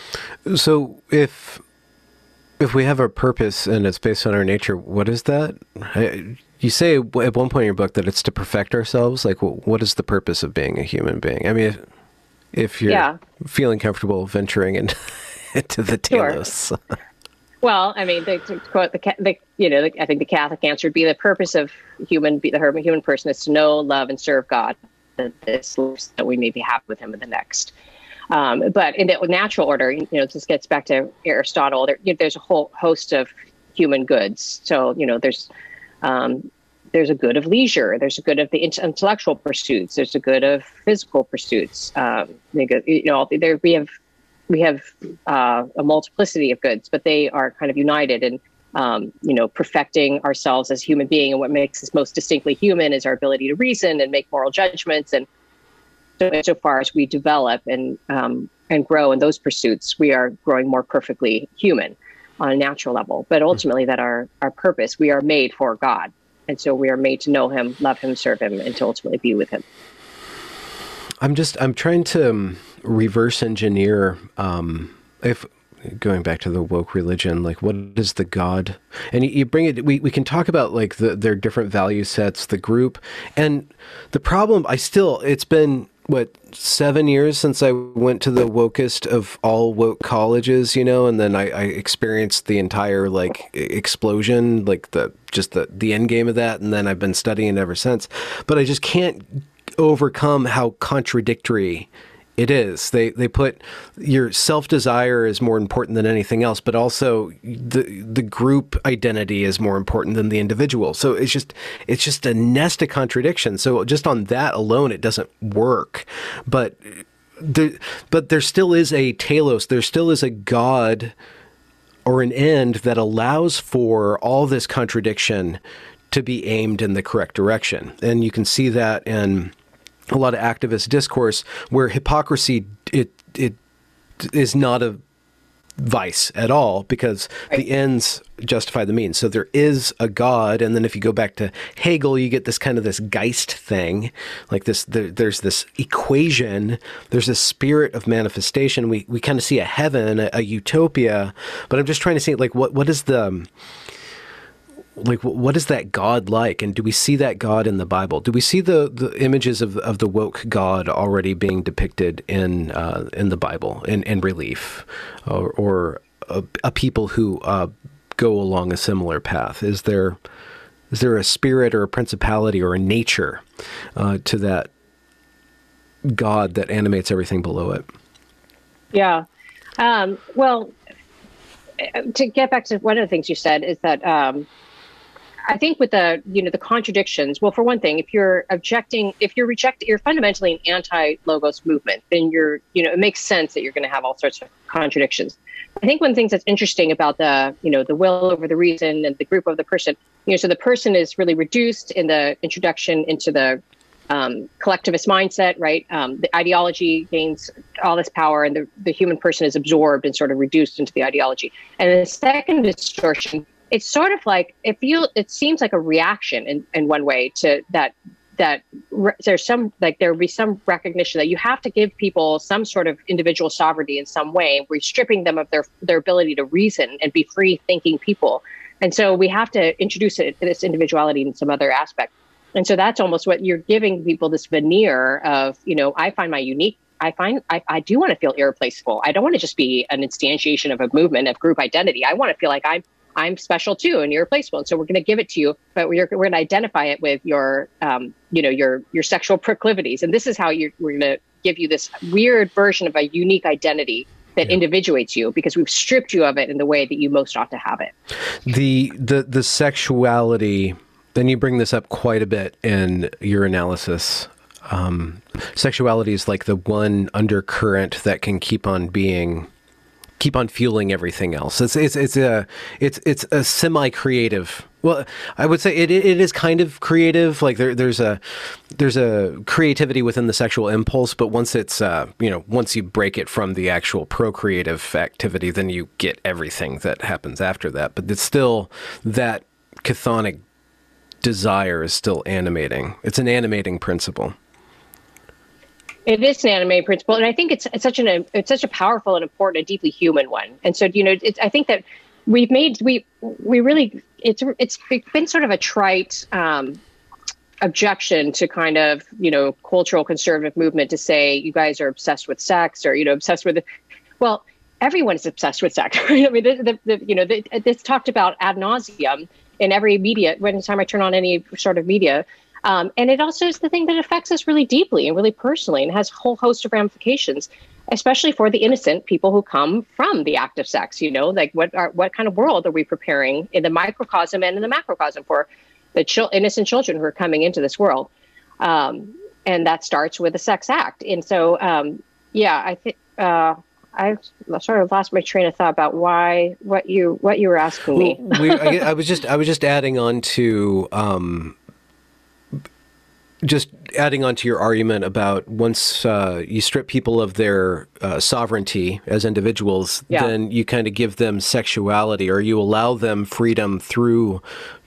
So if, if we have a purpose and it's based on our nature, what is that? I, you say at one point in your book that it's to perfect ourselves. Like, what is the purpose of being a human being? I mean, if, if you're yeah. feeling comfortable venturing in, into the telos. Sure. Well, I mean, the, to quote the, the you know, the, I think the Catholic answer would be the purpose of human, be the human person is to know, love, and serve God, this that we may be happy with Him in the next. Um, but in the natural order, you know, this gets back to Aristotle. There, you know, there's a whole host of human goods. So, you know, there's um, there's a good of leisure. There's a good of the intellectual pursuits. There's a good of physical pursuits. Um, you know, there we have we have uh, a multiplicity of goods, but they are kind of united in, um, you know, perfecting ourselves as human being. And what makes us most distinctly human is our ability to reason and make moral judgments. And so, so far as we develop and um, and grow in those pursuits, we are growing more perfectly human on a natural level. But ultimately, that our our purpose, we are made for God. And so we are made to know him, love him, serve him, and to ultimately be with him. I'm just, I'm trying to um, reverse engineer, um, if going back to the woke religion, like what is the God? And you, you bring it, we, we can talk about like the, their different value sets, the group. And the problem, I still, it's been, what, seven years since I went to the wokest of all woke colleges, you know, and then I, I experienced the entire like explosion, like the, just the, the end game of that. And then I've been studying ever since, but I just can't overcome how contradictory it is. They they put your self-desire is more important than anything else, but also the the group identity is more important than the individual. So it's just it's just a nest of contradictions. So just on that alone, it doesn't work. But there, but there still is a telos. There still is a God or an end that allows for all this contradiction to be aimed in the correct direction. And you can see that in a lot of activist discourse where hypocrisy, it it is not a vice at all because right. The ends justify the means. So there is a God. And then if you go back to Hegel, you get this kind of this Geist thing, like this, there, there's this equation, there's a spirit of manifestation. We, we kind of see a heaven, a, a utopia, but I'm just trying to see like, what, what is the, like, what is that God like? And do we see that God in the Bible? Do we see the, the images of, of the woke God already being depicted in uh, in the Bible in, in relief, or, or a, a people who uh, go along a similar path? Is there is there a spirit or a principality or a nature uh, to that God that animates everything below it? Yeah. Um, well, to get back to one of the things you said is that um, I think with the, you know, the contradictions, well, for one thing, if you're objecting, if you're rejecting, you're fundamentally an anti-logos movement, then you're, you know, it makes sense that you're going to have all sorts of contradictions. I think one of the things that's interesting about the, you know, the will over the reason and the group of the person, you know, so the person is really reduced in the introduction into the um, collectivist mindset, right? Um, the ideology gains all this power and the, the human person is absorbed and sort of reduced into the ideology. And the second distortion, it's sort of like it feels, it seems like a reaction in, in one way to that, that re- there's some, like there will be some recognition that you have to give people some sort of individual sovereignty in some way. We're stripping them of their, their ability to reason and be free thinking people. And so we have to introduce it, this individuality in some other aspect. And so that's almost what you're giving people, this veneer of, you know, I find my unique, I find I, I do want to feel irreplaceable. I don't want to just be an instantiation of a movement of group identity. I want to feel like I'm I'm special too and irreplaceable. And so we're going to give it to you, but we're, we're going to identify it with your, um, you know, your, your sexual proclivities. And this is how you're, we're going to give you this weird version of a unique identity that yeah. individuates you because we've stripped you of it in the way that you most ought to have it. The, the, the sexuality, then you bring this up quite a bit in your analysis. Um, sexuality is like the one undercurrent that can keep on being keep on fueling everything else. It's it's it's a it's it's a semi-creative. Well, I would say it it is kind of creative. Like there there's a there's a creativity within the sexual impulse, but once it's uh you know once you break it from the actual procreative activity, then you get everything that happens after that. But it's still that chthonic desire is still animating. It's an animating principle. It is an animating principle, and I think it's, it's such an it's such a powerful and important and deeply human one. And so, you know, it's, I think that we've made we we really it's it's been sort of a trite um, objection to kind of, you know, cultural conservative movement to say you guys are obsessed with sex or, you know, obsessed with it. Well, everyone is obsessed with sex. Right? I mean, the, the, the, you know, the, it's talked about ad nauseum in every media. Anytime I turn on any sort of media. Um, and it also is the thing that affects us really deeply and really personally and has a whole host of ramifications. especially for the innocent people who come from the act of sex. You know, like what are what kind of world are we preparing in the microcosm and in the macrocosm for the chil- innocent children who are coming into this world? Um, and that starts with a sex act. And so, um, yeah, I think uh, I sort of lost my train of thought about why what you what you were asking me. Well, we, I, I was just I was just adding on to. Um, Just adding on to your argument about once uh, you strip people of their uh, sovereignty as individuals, yeah. then you kind of give them sexuality, or you allow them freedom through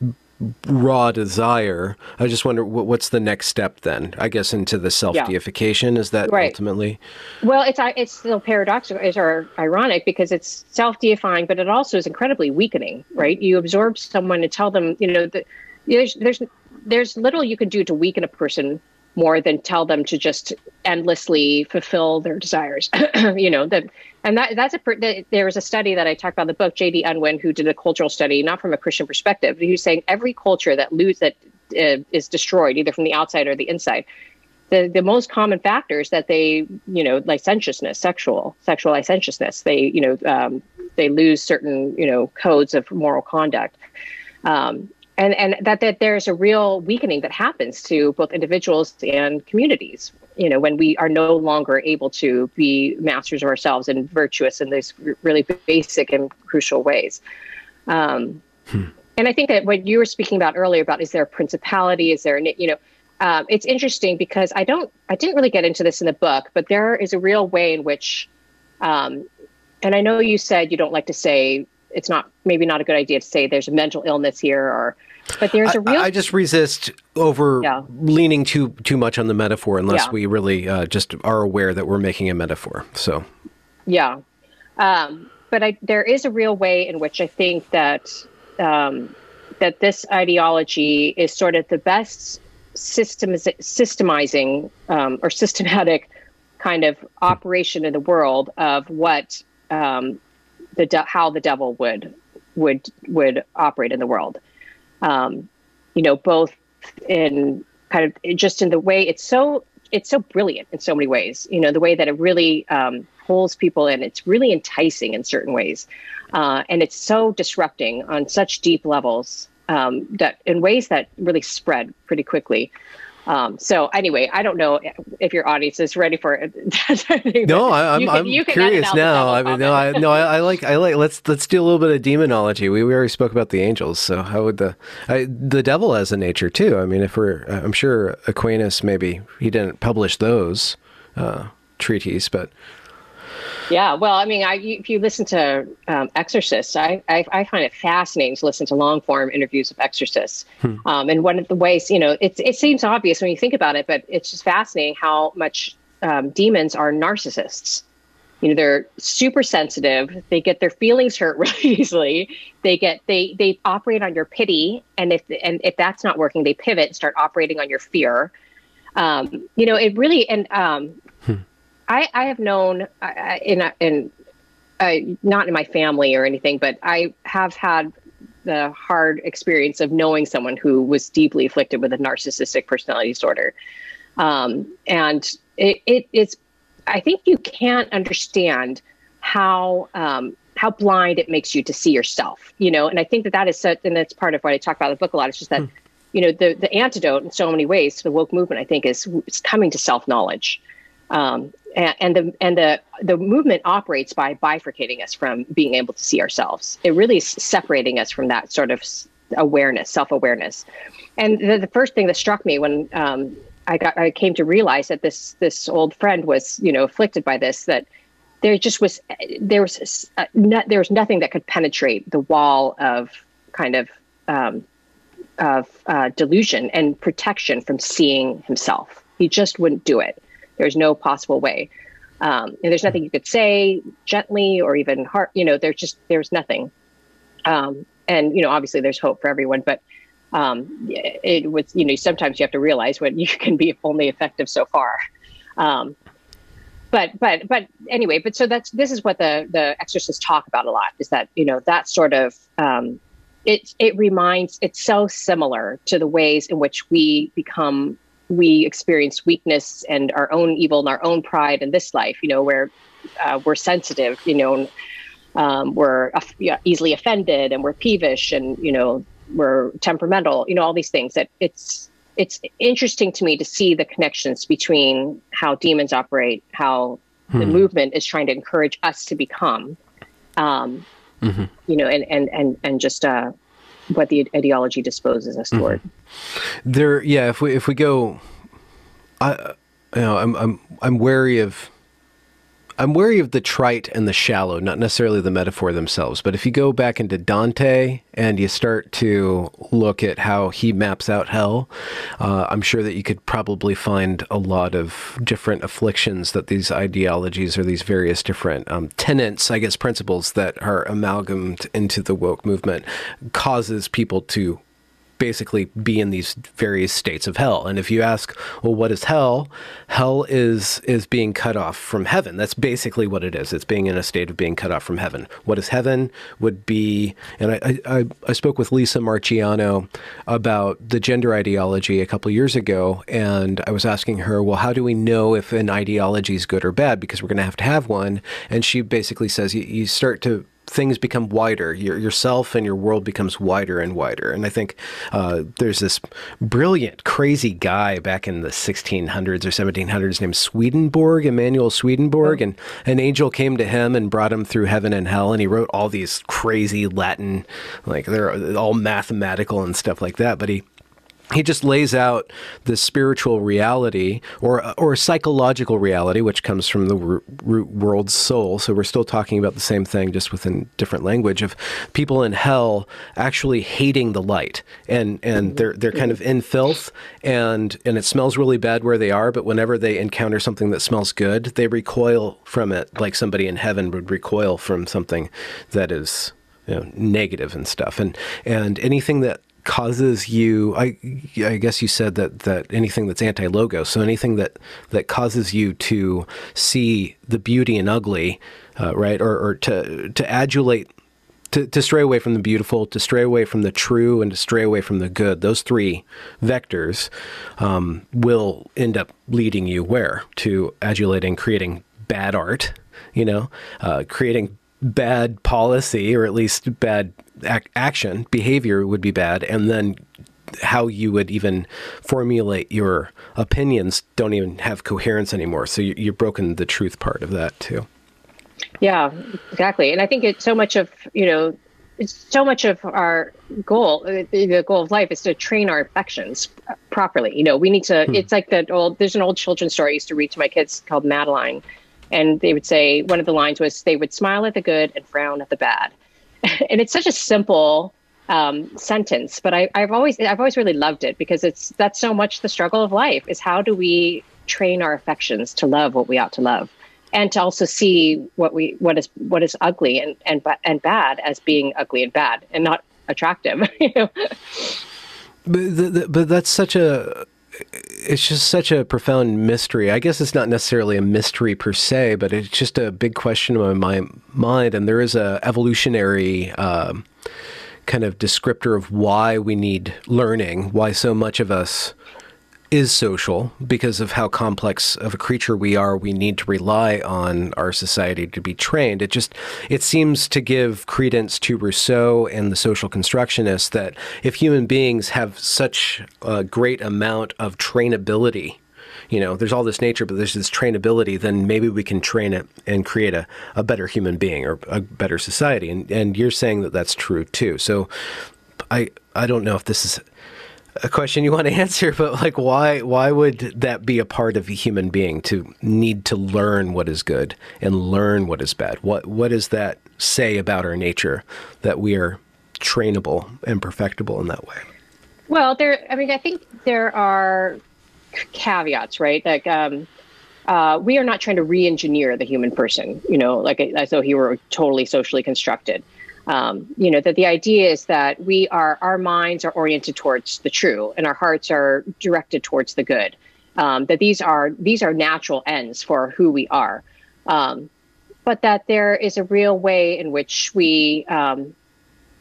raw desire. I just wonder what, what's the next step then? I guess into the self-deification. Yeah. Is that right. ultimately? Well, it's it's still paradoxical, it's or ironic because it's self-deifying, but it also is incredibly weakening. Right? You absorb someone and tell them, you know, that there's there's there's little you can do to weaken a person more than tell them to just endlessly fulfill their desires. you know, that, and that that's a, that, there was a study that I talked about in the book, J D Unwin, who did a cultural study, not from a Christian perspective, but he was saying every culture that lose that uh, is destroyed either from the outside or the inside. The, the most common factors that they, you know, licentiousness, sexual, sexual licentiousness, they, you know, um, they lose certain, you know, codes of moral conduct. Um, And and that, that there's a real weakening that happens to both individuals and communities, you know, when we are no longer able to be masters of ourselves and virtuous in these really basic and crucial ways. Um, hmm. And I think that what you were speaking about earlier about, is there a principality? Is there, you know, um, it's interesting because I don't, I didn't really get into this in the book, but there is a real way in which, um, and I know you said you don't like to say, it's not maybe not a good idea to say there's a mental illness here, or, but there's a real. I, I just resist over yeah. leaning too too much on the metaphor unless yeah. we really uh, just are aware that we're making a metaphor. So, yeah, um, but I, there is a real way in which I think that um, that this ideology is sort of the best systemiz- systemizing um, or systematic kind of operation in the world of what. Um, The de- how the devil would would would operate in the world, um, you know, both in kind of just in the way it's so it's so brilliant in so many ways. You know, the way that it really um, pulls people in. It's really enticing in certain ways, uh, and it's so disrupting on such deep levels um, that in ways that really spread pretty quickly. Um, so anyway, I don't know if your audience is ready for it. No, I, I'm, can, I'm curious now. I mean, no, I, no, I, I like, I like, let's, let's do a little bit of demonology. We, we already spoke about the angels. So how would the, I, the devil has a nature too. I mean, if we're, I'm sure Aquinas, maybe he didn't publish those, uh, treatises, but. Yeah, well, I mean, I, if you listen to um, exorcists, I, I I find it fascinating to listen to long form interviews of exorcists. Hmm. Um, and one of the ways, you know, it it seems obvious when you think about it, but it's just fascinating how much um, demons are narcissists. You know, they're super sensitive. They get their feelings hurt really easily. They get they they operate on your pity, and if and if that's not working, they pivot and start operating on your fear. Um, you know, it really and. Um, hmm. I, I have known uh, in, in uh, not in my family or anything, but I have had the hard experience of knowing someone who was deeply afflicted with a narcissistic personality disorder. Um, and it, it, it's, I think you can't understand how, um, how blind it makes you to see yourself, you know? And I think that that is such, and that's part of what I talk about in the book a lot. It's just that, hmm. you know, the, the antidote in so many ways to the woke movement, I think is, is coming to self-knowledge. Um, and, and the and the the movement operates by bifurcating us from being able to see ourselves. It really is separating us from that sort of awareness, self-awareness. And the, the first thing that struck me when um, I got I came to realize that this this old friend was, you know, afflicted by this, that there just was there was uh, no, there was nothing that could penetrate the wall of kind of um, of uh, delusion and protection from seeing himself. He just wouldn't do it. There's no possible way. Um, and there's nothing you could say gently or even hard, you know, there's just, there's nothing. Um, and, you know, obviously there's hope for everyone, but um, it was, you know, sometimes you have to realize when you can be only effective so far. Um, but, but, but anyway, but so that's, this is what the, the exorcists talk about a lot, is that, you know, that sort of, um, it, it reminds, it's so similar to the ways in which we become we experience weakness and our own evil and our own pride in this life, you know, where uh, we're sensitive, you know, um, we're uh, yeah, easily offended, and we're peevish, and, you know, we're temperamental, you know, all these things. That it's it's interesting to me to see the connections between how demons operate, how hmm. the movement is trying to encourage us to become, um, mm-hmm. you know, and and and and just uh, what the ideology disposes us mm-hmm. toward. There, yeah. If we if we go, I, you know, I'm I'm I'm wary of. I'm wary of the trite and the shallow, not necessarily the metaphor themselves. But if you go back into Dante and you start to look at how he maps out hell, uh, I'm sure that you could probably find a lot of different afflictions that these ideologies or these various different um, tenets, I guess, principles that are amalgamated into the woke movement causes people to basically be in these various states of hell. And if you ask, well, what is hell? Hell is is being cut off from heaven. That's basically what it is. It's being in a state of being cut off from heaven. What is heaven would be, and I, I, I spoke with Lisa Marciano about the gender ideology a couple of years ago, and I was asking her, well, how do we know if an ideology is good or bad? Because we're going to have to have one. And she basically says you, you start to things become wider. Your yourself and your world becomes wider and wider. And I think uh, there's this brilliant, crazy guy back in the sixteen hundreds or seventeen hundreds named Swedenborg, Emanuel Swedenborg, oh. and an angel came to him and brought him through heaven and hell. And he wrote all these crazy Latin, like they're all mathematical and stuff like that. But he He just lays out the spiritual reality or or psychological reality, which comes from the root world soul. So we're still talking about the same thing, just within different language, of people in hell actually hating the light. And and they're they're kind of in filth, and, and it smells really bad where they are. But whenever they encounter something that smells good, they recoil from it like somebody in heaven would recoil from something that is, you know, negative and stuff. And and anything that causes you, I, I guess you said that, that anything that's anti-logos, so anything that, that causes you to see the beauty in ugly, uh, right, or, or to to adulate, to, to stray away from the beautiful, to stray away from the true, and to stray away from the good, those three vectors um, will end up leading you where? To adulating, creating bad art, you know, uh, creating bad policy, or at least bad ac- action, behavior would be bad. And then how you would even formulate your opinions don't even have coherence anymore. So you, you've broken the truth part of that too. Yeah, exactly. And I think it's so much of, you know, it's so much of our goal, the goal of life is to train our affections properly. You know, we need to, hmm. it's like that old, there's an old children's story I used to read to my kids called Madeline. And they would say, one of the lines was, they would smile at the good and frown at the bad. And it's such a simple um, sentence, but I, I've always, I've always really loved it, because it's, that's so much the struggle of life, is how do we train our affections to love what we ought to love, and to also see what we, what is, what is ugly and, and, and bad as being ugly and bad and not attractive. You know? But, the, the, but that's such a, it's just such a profound mystery. I guess it's not necessarily a mystery per se, but it's just a big question in my mind. And there is a evolutionary um, kind of descriptor of why we need learning, why so much of us is social, because of how complex of a creature we are. We need to rely on our society to be trained. It just, it seems to give credence to Rousseau and the social constructionists that if human beings have such a great amount of trainability, you know, there's all this nature, but there's this trainability, then maybe we can train it and create a, a better human being or a better society. And, and you're saying that that's true too. So I, I don't know if this is a question you want to answer, but like, why, why would that be a part of a human being, to need to learn what is good and learn what is bad? What, what does that say about our nature, that we are trainable and perfectible in that way? Well, there, I mean, I think there are caveats, right? Like, um, uh, we are not trying to re-engineer the human person, you know, like as though he were totally socially constructed. Um, you know, that the idea is that we are, our minds are oriented towards the true, and our hearts are directed towards the good. Um, that these are, these are natural ends for who we are. Um, but that there is a real way in which we, um,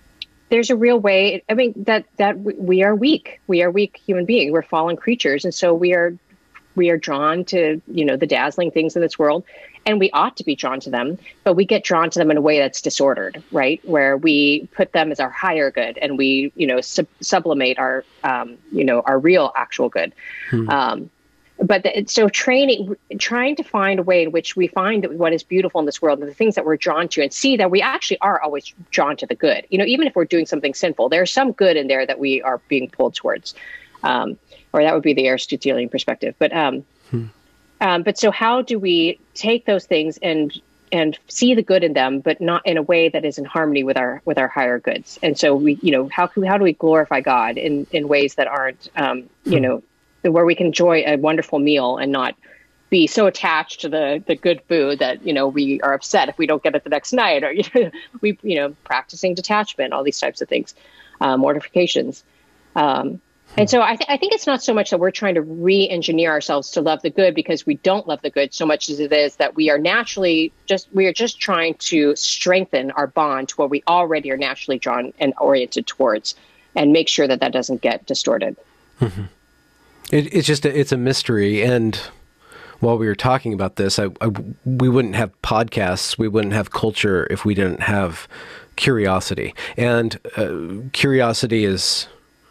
there's a real way. I mean, that that we are weak. We are weak human beings. We're fallen creatures, and so we are we are drawn to, you know, the dazzling things in this world, and we ought to be drawn to them. But we get drawn to them in a way that's disordered, right? Where we put them as our higher good, and we, you know, sub- sublimate our, um, you know, our real actual good. Hmm. Um, But the, so training, trying to find a way in which we find what is beautiful in this world and the things that we're drawn to, and see that we actually are always drawn to the good. You know, even if we're doing something sinful, there's some good in there that we are being pulled towards. Um, or that would be the Aristotelian perspective. But um, hmm. um, but so how do we take those things and and see the good in them, but not in a way that is in harmony with our with our higher goods? And so we, you know, how can we, how do we glorify God in in ways that aren't, um, you hmm. know, where we can enjoy a wonderful meal and not be so attached to the, the good food that, you know, we are upset if we don't get it the next night, or, you know, we, you know, practicing detachment, all these types of things, uh, mortifications. Um, and so I, th- I think it's not so much that we're trying to re-engineer ourselves to love the good because we don't love the good so much as it is that we are naturally just, we are just trying to strengthen our bond to what we already are naturally drawn and oriented towards, and make sure that that doesn't get distorted. Mm-hmm. It, it's just a, it's a mystery, and while we were talking about this, I, I, we wouldn't have podcasts, we wouldn't have culture if we didn't have curiosity. And uh, curiosity is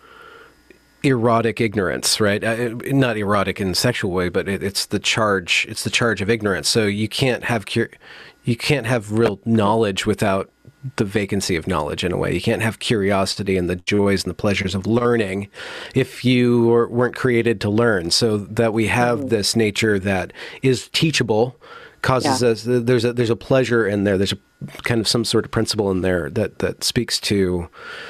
erotic ignorance, right? Uh, not erotic in a sexual way, but it, it's the charge. It's the charge of ignorance. So you can't have cur- you can't have real knowledge without the vacancy of knowledge, in a way. You can't have curiosity and the joys and the pleasures of learning if you were, weren't created to learn. So that we have mm-hmm. this nature that is teachable causes yeah. us, there's a, there's a pleasure in there. There's a kind of some sort of principle in there that, that speaks to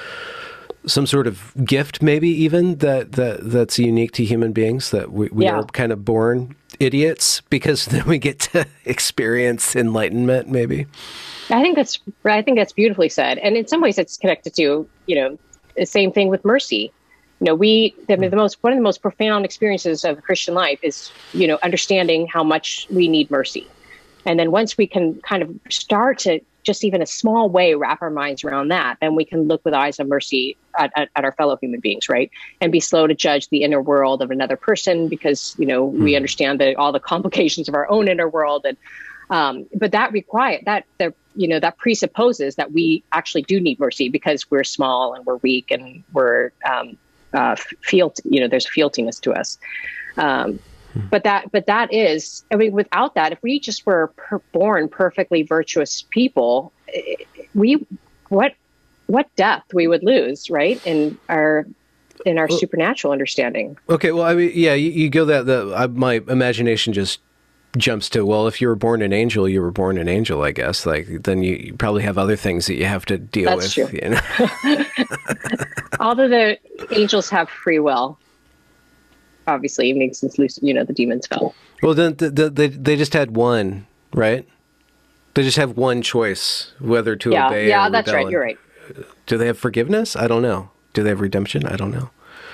some sort of gift, maybe even that, that that's unique to human beings, that we, we yeah. are kind of born idiots because then we get to experience enlightenment, maybe. I think that's I think that's beautifully said, and in some ways, it's connected to, you know, the same thing with mercy. You know, we the, the most one of the most profound experiences of Christian life is, you know, understanding how much we need mercy, and then once we can kind of start to just even a small way wrap our minds around that, then we can look with eyes of mercy at, at, at our fellow human beings, right, and be slow to judge the inner world of another person because, you know, mm. we understand that all the complications of our own inner world, and um, but that require that the you know, that presupposes that we actually do need mercy because we're small and we're weak and we're, um, uh, feel, you know, there's fealtiness to us. Um, but that, but that is, I mean, without that, if we just were per- born perfectly virtuous people, we, what, what depth we would lose, right? In our, in our well, supernatural understanding. Okay. Well, I mean, yeah, you, you go that, the, uh, my imagination just jumps to, well, if you were born an angel, you were born an angel, I guess. Like, then you, you probably have other things that you have to deal That's with. True. You know? Although the angels have free will, obviously, even since, you know, the demons fell. Well, then the, the, they they just had one, right? They just have one choice, whether to yeah, obey yeah, or that's rebel. right. You're right. Do they have forgiveness? I don't know. Do they have redemption? I don't know.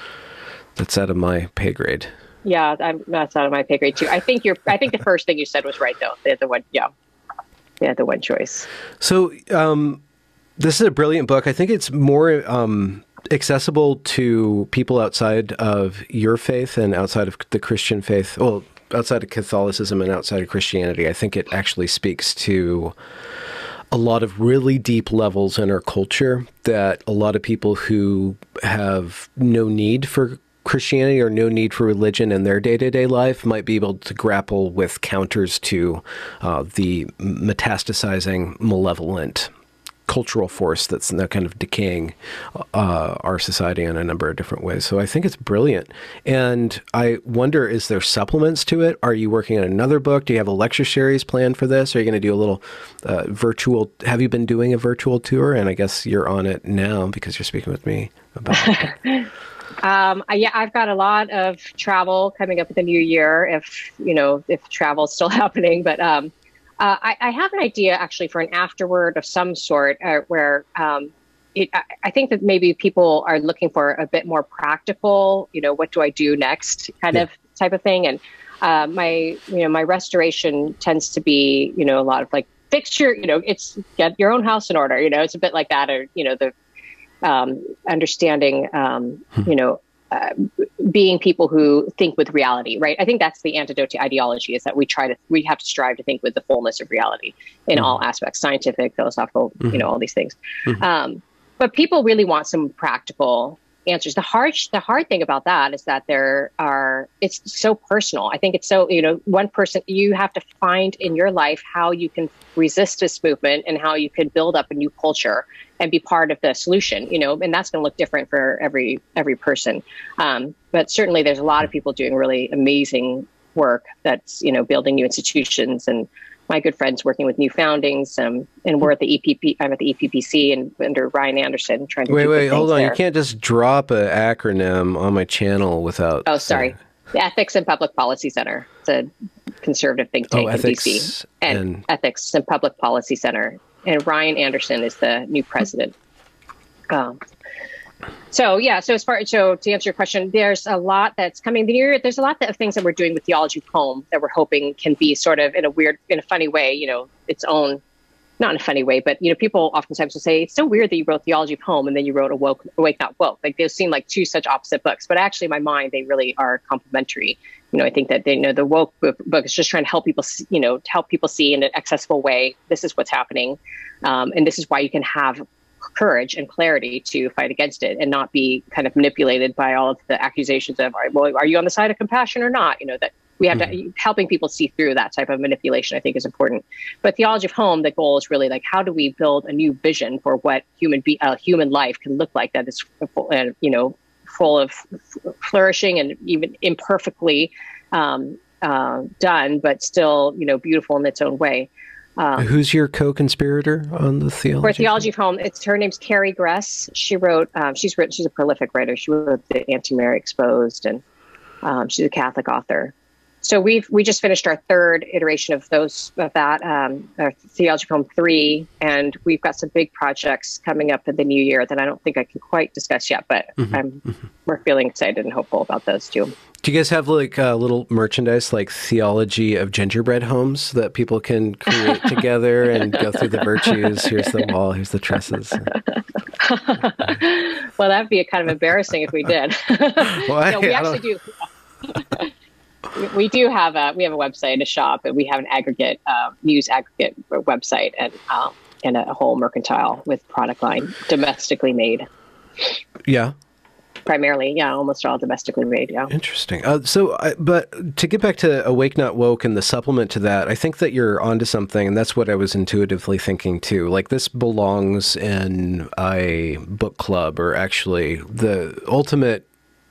That's out of my pay grade. Yeah, I'm, that's out of my pay grade too. I think you're. I think the first thing you said was right, though. They had the one. Yeah, they had the one choice. So um, this is a brilliant book. I think it's more um, accessible to people outside of your faith and outside of the Christian faith. Well, outside of Catholicism and outside of Christianity. I think it actually speaks to a lot of really deep levels in our culture that a lot of people who have no need for Christianity or no need for religion in their day-to-day life might be able to grapple with counters to uh, the metastasizing, malevolent cultural force that's now kind of decaying uh, our society in a number of different ways. So I think it's brilliant. And I wonder, is there supplements to it? Are you working on another book? Do you have a lecture series planned for this? Are you going to do a little uh, virtual? Have you been doing a virtual tour? And I guess you're on it now because you're speaking with me about it. Um, I, yeah, I've got a lot of travel coming up in the new year, if, you know, if travel is still happening. But um, uh, I, I have an idea actually for an afterword of some sort uh, where um, it, I, I think that maybe people are looking for a bit more practical, you know, what do I do next kind yeah. of type of thing. And uh, my, you know, my restoration tends to be, you know, a lot of like fix your, you know, it's get your own house in order, you know, it's a bit like that, or, you know, the um, understanding, um, you know, uh, being people who think with reality, right? I think that's the antidote to ideology, is that we try to, we have to strive to think with the fullness of reality in mm-hmm. all aspects, scientific, philosophical, mm-hmm. you know, all these things. Mm-hmm. Um, but people really want some practical answers. The hard, the hard thing about that is that there are, it's so personal. I think it's so, you know, one person, you have to find in your life how you can resist this movement and how you can build up a new culture and be part of the solution, you know, and that's going to look different for every, every person. Um, but certainly there's a lot of people doing really amazing work that's, you know, building new institutions, and my good friends working with new foundings, um, and we're at the E P P. I'm at the E P P C and under Ryan Anderson trying to. Wait, do wait, hold on! there. You can't just drop an acronym on my channel without. Oh, sorry. Saying... The Ethics and Public Policy Center. It's a conservative think tank oh, in D C, and, and Ethics and Public Policy Center. And Ryan Anderson is the new president. Um, So yeah, so as far so to answer your question, there's a lot that's coming the year. There's a lot of things that we're doing with Theology of Home that we're hoping can be sort of in a weird, in a funny way, you know, its own, not in a funny way, but you know, people oftentimes will say it's so weird that you wrote Theology of Home and then you wrote Awoke, Awake Not Woke. Like they seem like two such opposite books, but actually in my mind they really are complementary. You know, I think that they you know the woke book, book is just trying to help people, see, you know, to help people see in an accessible way. This is what's happening, um, and this is why you can have courage and clarity to fight against it and not be kind of manipulated by all of the accusations of, well, are you on the side of compassion or not? You know, that we have mm-hmm. to, helping people see through that type of manipulation, I think is important. But Theology of Home, the goal is really like, how do we build a new vision for what human be, uh, human life can look like that is, uh, you know, full of flourishing and even imperfectly um, uh, done, but still, you know, beautiful in its own way. Um, Who's your co-conspirator on the Theology? For Theology of Home, it's her name's Carrie Gress. She wrote. Um, she's written. She's a prolific writer. She wrote the Anti-Mary Exposed, and um, she's a Catholic author. So we've we just finished our third iteration of those of that um, our Theology of Home three, and we've got some big projects coming up in the new year that I don't think I can quite discuss yet, but mm-hmm, I'm mm-hmm. we're feeling excited and hopeful about those too. Do you guys have like a uh, little merchandise like Theology of Gingerbread Homes that people can create together and go through the virtues? Here's the wall, here's the trusses. Well, that'd be kind of embarrassing if we did. Well, no, we actually do. We do have a we have a website, a shop, and we have an aggregate uh, news aggregate website and um, and a whole mercantile with product line domestically made. Yeah. Primarily, yeah, almost all domestically made, yeah. Interesting. Uh, so, I, but to get back to Awake Not Woke and the supplement to that, I think that you're onto something, and that's what I was intuitively thinking too. Like this belongs in a book club, or actually the ultimate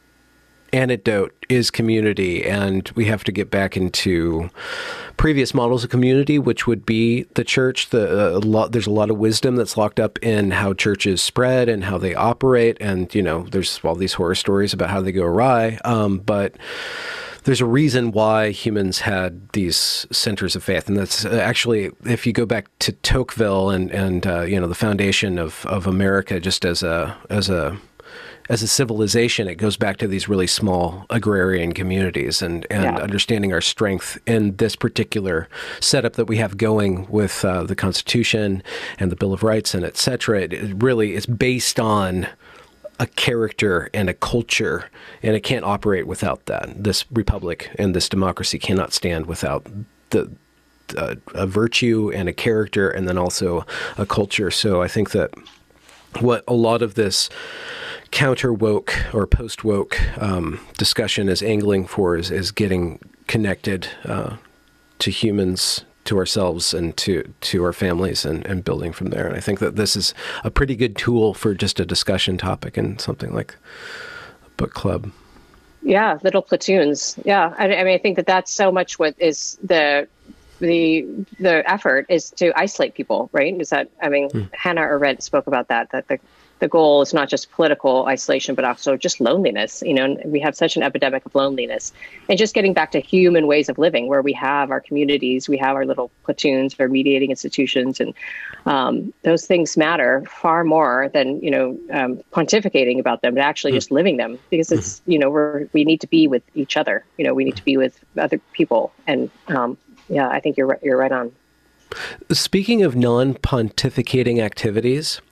antidote is community, and we have to get back into previous models of community, which would be the church. The uh, a lot, there's a lot of wisdom that's locked up in how churches spread and how they operate, and you know, there's all these horror stories about how they go awry. Um, but there's a reason why humans had these centers of faith, and that's actually, if you go back to Tocqueville and and uh, you know, the foundation of of America, just as a as a as a civilization, it goes back to these really small agrarian communities, and, and yeah. understanding our strength in this particular setup that we have going with uh, the Constitution and the Bill of Rights and et cetera. It, it really is based on a character and a culture, and it can't operate without that. This republic and this democracy cannot stand without the uh, a virtue and a character, and then also a culture. So I think that what a lot of this counter-woke or post-woke um, discussion is angling for is, is getting connected uh, to humans, to ourselves, and to, to our families, and, and building from there. And I think that this is a pretty good tool for just a discussion topic and something like a book club. Yeah, little platoons. Yeah, I, I mean, I think that that's so much what is the the the effort is to isolate people, right? Is that, I mean, hmm. Hannah Arendt spoke about that, that the the goal is not just political isolation, but also just loneliness. You know, and we have such an epidemic of loneliness, and just getting back to human ways of living, where we have our communities, we have our little platoons, our mediating institutions, and um, those things matter far more than, you know, um, pontificating about them, but actually mm. just living them, because it's, you know, we're, we need to be with each other. You know, we need to be with other people. And um, yeah, I think you're right, you're right on. Speaking of non-pontificating activities,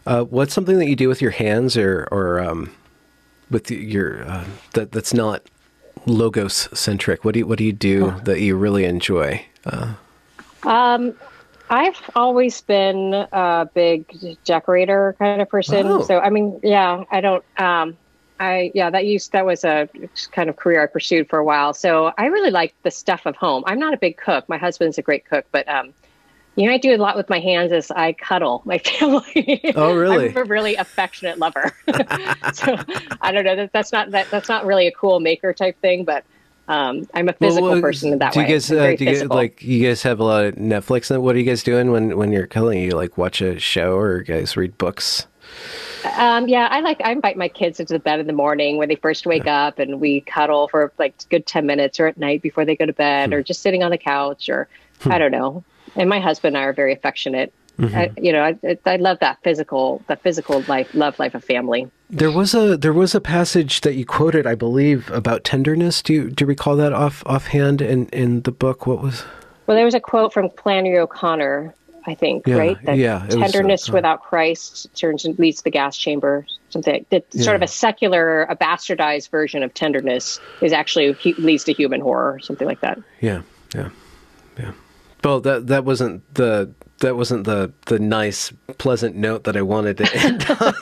Uh, what's something that you do with your hands or, or um, with your, uh, that, that's not logos centric? What do you, what do you do that you really enjoy? Uh, um, I've always been a big decorator kind of person. Oh. So, I mean, yeah, I don't, um, I, yeah, that used, that was a kind of career I pursued for a while. So I really like the stuff of home. I'm not a big cook. My husband's a great cook, but, um, you know, I do a lot with my hands is I cuddle my family. Oh, really? I'm a really affectionate lover. So I don't know that that's not, that that's not really a cool maker type thing, but, um, I'm a physical well, person in that do way. You guys, uh, do you guys, like, you guys have a lot of Netflix? And what are you guys doing when, when you're cuddling? You like watch a show or you guys read books? Um, yeah, I like, I invite my kids into the bed in the morning when they first wake yeah. up and we cuddle for like a good ten minutes or at night before they go to bed hmm. or just sitting on the couch or hmm. I don't know. And my husband and I are very affectionate. Mm-hmm. I, you know, I, I love that physical, the physical life, love life of family. There was a, there was a passage that you quoted, I believe, about tenderness. Do you, do you recall that off offhand in, in the book? What was? Well, there was a quote from Flannery O'Connor, I think, yeah, right? That yeah. tenderness was, uh, without Christ turns and leads to the gas chamber. Something that yeah. sort of a secular, a bastardized version of tenderness is actually leads to human horror, something like that. Yeah, yeah, yeah. Well, that that wasn't the that wasn't the the nice, pleasant note that I wanted to end on.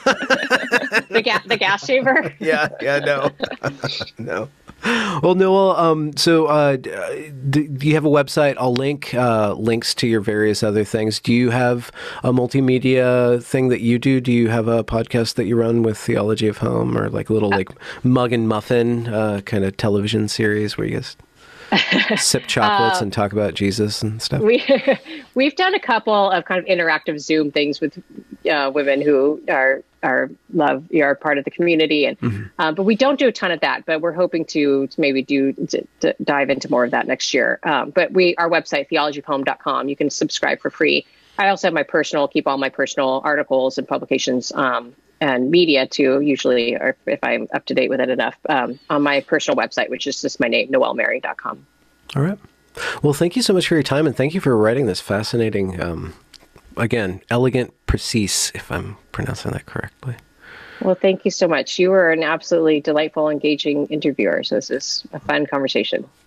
the gas the gas chamber. Yeah, yeah, no, no. Well, Noelle, um, so uh, do, do you have a website? I'll link uh, links to your various other things. Do you have a multimedia thing that you do? Do you have a podcast that you run with Theology of Home, or like a little like Mug and Muffin uh, kind of television series where you guys sip chocolates uh, and talk about Jesus and stuff? We, we've done a couple of kind of interactive Zoom things with uh, women who are are love are part of the community, and mm-hmm. um, but we don't do a ton of that. But we're hoping to, to maybe do to, to dive into more of that next year. Um, but we our website theology of home dot com. You can subscribe for free. I also have my personal keep all my personal articles and publications um, and media too. Usually, or if I'm up to date with it enough, um, on my personal website, which is just my name, noelle mary dot com. All right. Well, thank you so much for your time, and thank you for writing this fascinating. Um, Again, elegant, precise, if I'm pronouncing that correctly. Well, thank you so much. You were an absolutely delightful, engaging interviewer. So this is a fun conversation.